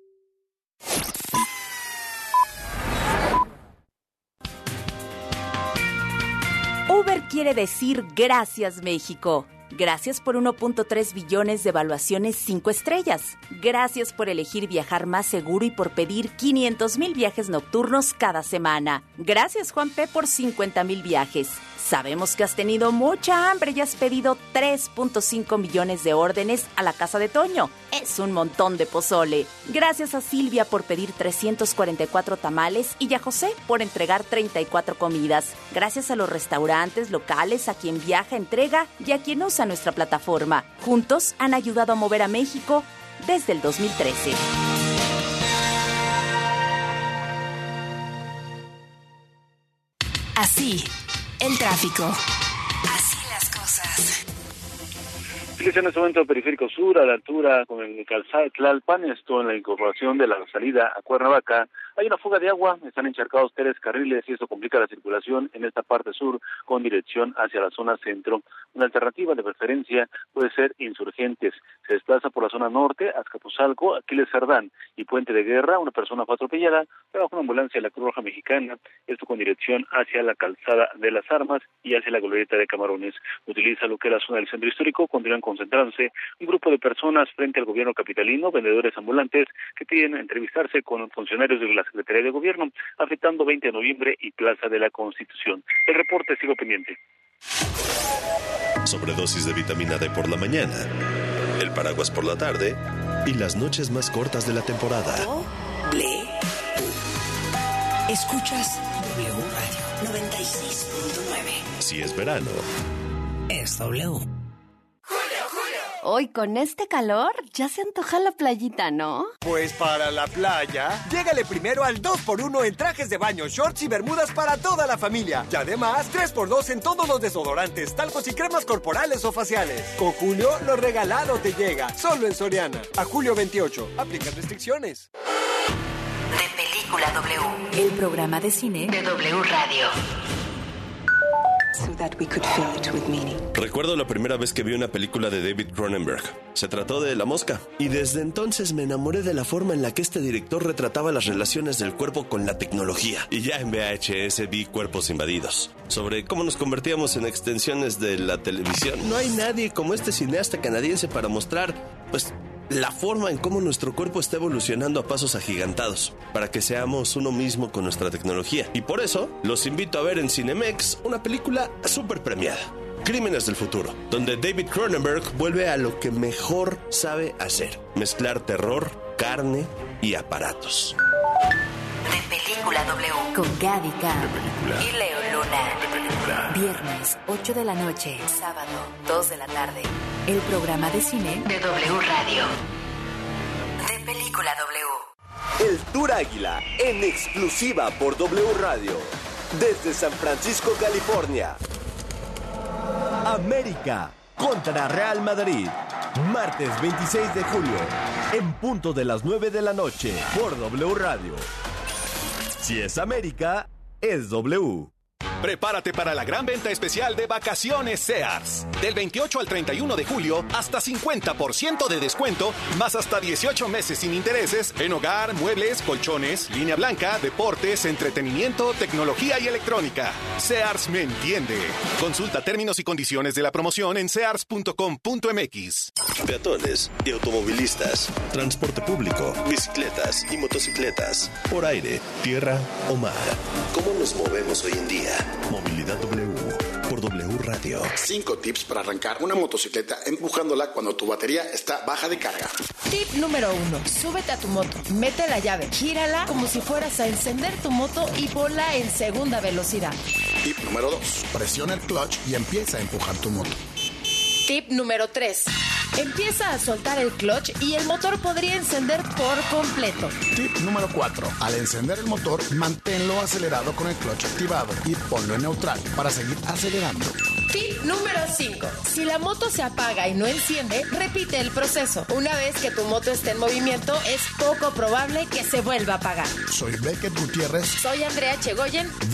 Uber quiere decir gracias, México. Gracias por uno punto tres billones de evaluaciones cinco estrellas. Gracias por elegir viajar más seguro y por pedir quinientos mil viajes nocturnos cada semana. Gracias, Juan P., por cincuenta mil viajes. Sabemos que has tenido mucha hambre y has pedido tres punto cinco millones de órdenes a la casa de Toño. Es un montón de pozole. Gracias a Silvia por pedir trescientos cuarenta y cuatro tamales y a José por entregar treinta y cuatro comidas. Gracias a los restaurantes locales, a quien viaja, entrega y a quien usa nuestra plataforma. Juntos han ayudado a mover a México desde el dos mil trece.
Así, el tráfico. Así las cosas.
Fíjese en este momento el periférico sur, a la altura con el calzado de Tlalpan, esto en la incorporación de la salida a Cuernavaca. Hay una fuga de agua, están encharcados tres carriles y esto complica la circulación en esta parte sur con dirección hacia la zona centro. Una alternativa de preferencia puede ser Insurgentes. Se desplaza por la zona norte, Azcapotzalco, Aquiles Cerdán y Puente de Guerra. Una persona fue atropellada, trabaja una ambulancia de la Cruz Roja Mexicana, esto con dirección hacia la calzada de las Armas y hacia la glorieta de Camarones. Utiliza lo que es la zona del centro histórico, continúan concentrándose un grupo de personas frente al gobierno capitalino, vendedores ambulantes que piden entrevistarse con funcionarios de la Secretaría de Gobierno, afectando veinte de noviembre y Plaza de la Constitución. El reporte sigo pendiente.
Sobredosis de vitamina D por la mañana, el paraguas por la tarde y las noches más cortas de la temporada.
W. Escuchas W Radio noventa y seis punto nueve.
Si es verano,
Es W.
Hoy con este calor ya se antoja la playita, ¿no?
Pues para la playa, llégale primero al dos por uno en trajes de baño, shorts y bermudas para toda la familia. Y además, tres por dos en todos los desodorantes, talcos y cremas corporales o faciales. Con Julio, lo regalado te llega, solo en Soriana. A julio veintiocho, aplican restricciones.
De Película W. El programa de cine de W Radio.
So that we could fill it with meaning.
recuerdo la primera vez que vi una película de David Cronenberg. Se trató de La Mosca. Y desde entonces me enamoré de la forma en la que este director retrataba las relaciones del cuerpo con la tecnología. Y ya en V H S vi Cuerpos Invadidos, sobre cómo nos convertíamos en extensiones de la televisión. No hay nadie como este cineasta canadiense para mostrar, pues, la forma en cómo nuestro cuerpo está evolucionando a pasos agigantados, para que seamos uno mismo con nuestra tecnología. Y por eso, los invito a ver en Cinemex una película súper premiada, Crímenes del Futuro, donde David Cronenberg vuelve a lo que mejor sabe hacer: mezclar terror, carne y aparatos.
De Película W. Con Gaby Cam y Leo Luna. De Película. Viernes, ocho de la noche. Sábado, dos de la tarde. El programa de cine de W Radio. De Película W.
El Tour Águila, en exclusiva por W Radio. Desde San Francisco, California. América contra Real Madrid. Martes veintiséis de julio, en punto de las nueve de la noche, por W Radio. Si es América, es W.
Prepárate para la gran venta especial de Vacaciones Sears. Del veintiocho al treinta y uno de julio, hasta cincuenta por ciento de descuento, más hasta dieciocho meses sin intereses en hogar, muebles, colchones, línea blanca, deportes, entretenimiento, tecnología y electrónica. Sears me entiende. Consulta términos y condiciones de la promoción en sears punto com punto m x.
Peatones y automovilistas, transporte público, bicicletas y motocicletas, por aire, tierra o mar. ¿Cómo nos movemos hoy en día? Movilidad W por W Radio.
Cinco tips para arrancar una motocicleta empujándola cuando tu batería está baja de carga.
Tip número uno. Súbete a tu moto, mete la llave, gírala como si fueras a encender tu moto y ponla en segunda velocidad.
Tip número dos. Presiona el clutch y empieza a empujar tu moto.
Tip número tres. Empieza a soltar el clutch y el motor podría encender por completo.
Tip número cuatro. Al encender el motor, manténlo acelerado con el clutch activado y ponlo en neutral para seguir acelerando.
Tip número cinco. Si la moto se apaga y no enciende, repite el proceso. Una vez que tu moto esté en movimiento, es poco probable que se vuelva a apagar.
Soy Beckett Gutiérrez.
Soy Andrea Chegoyen.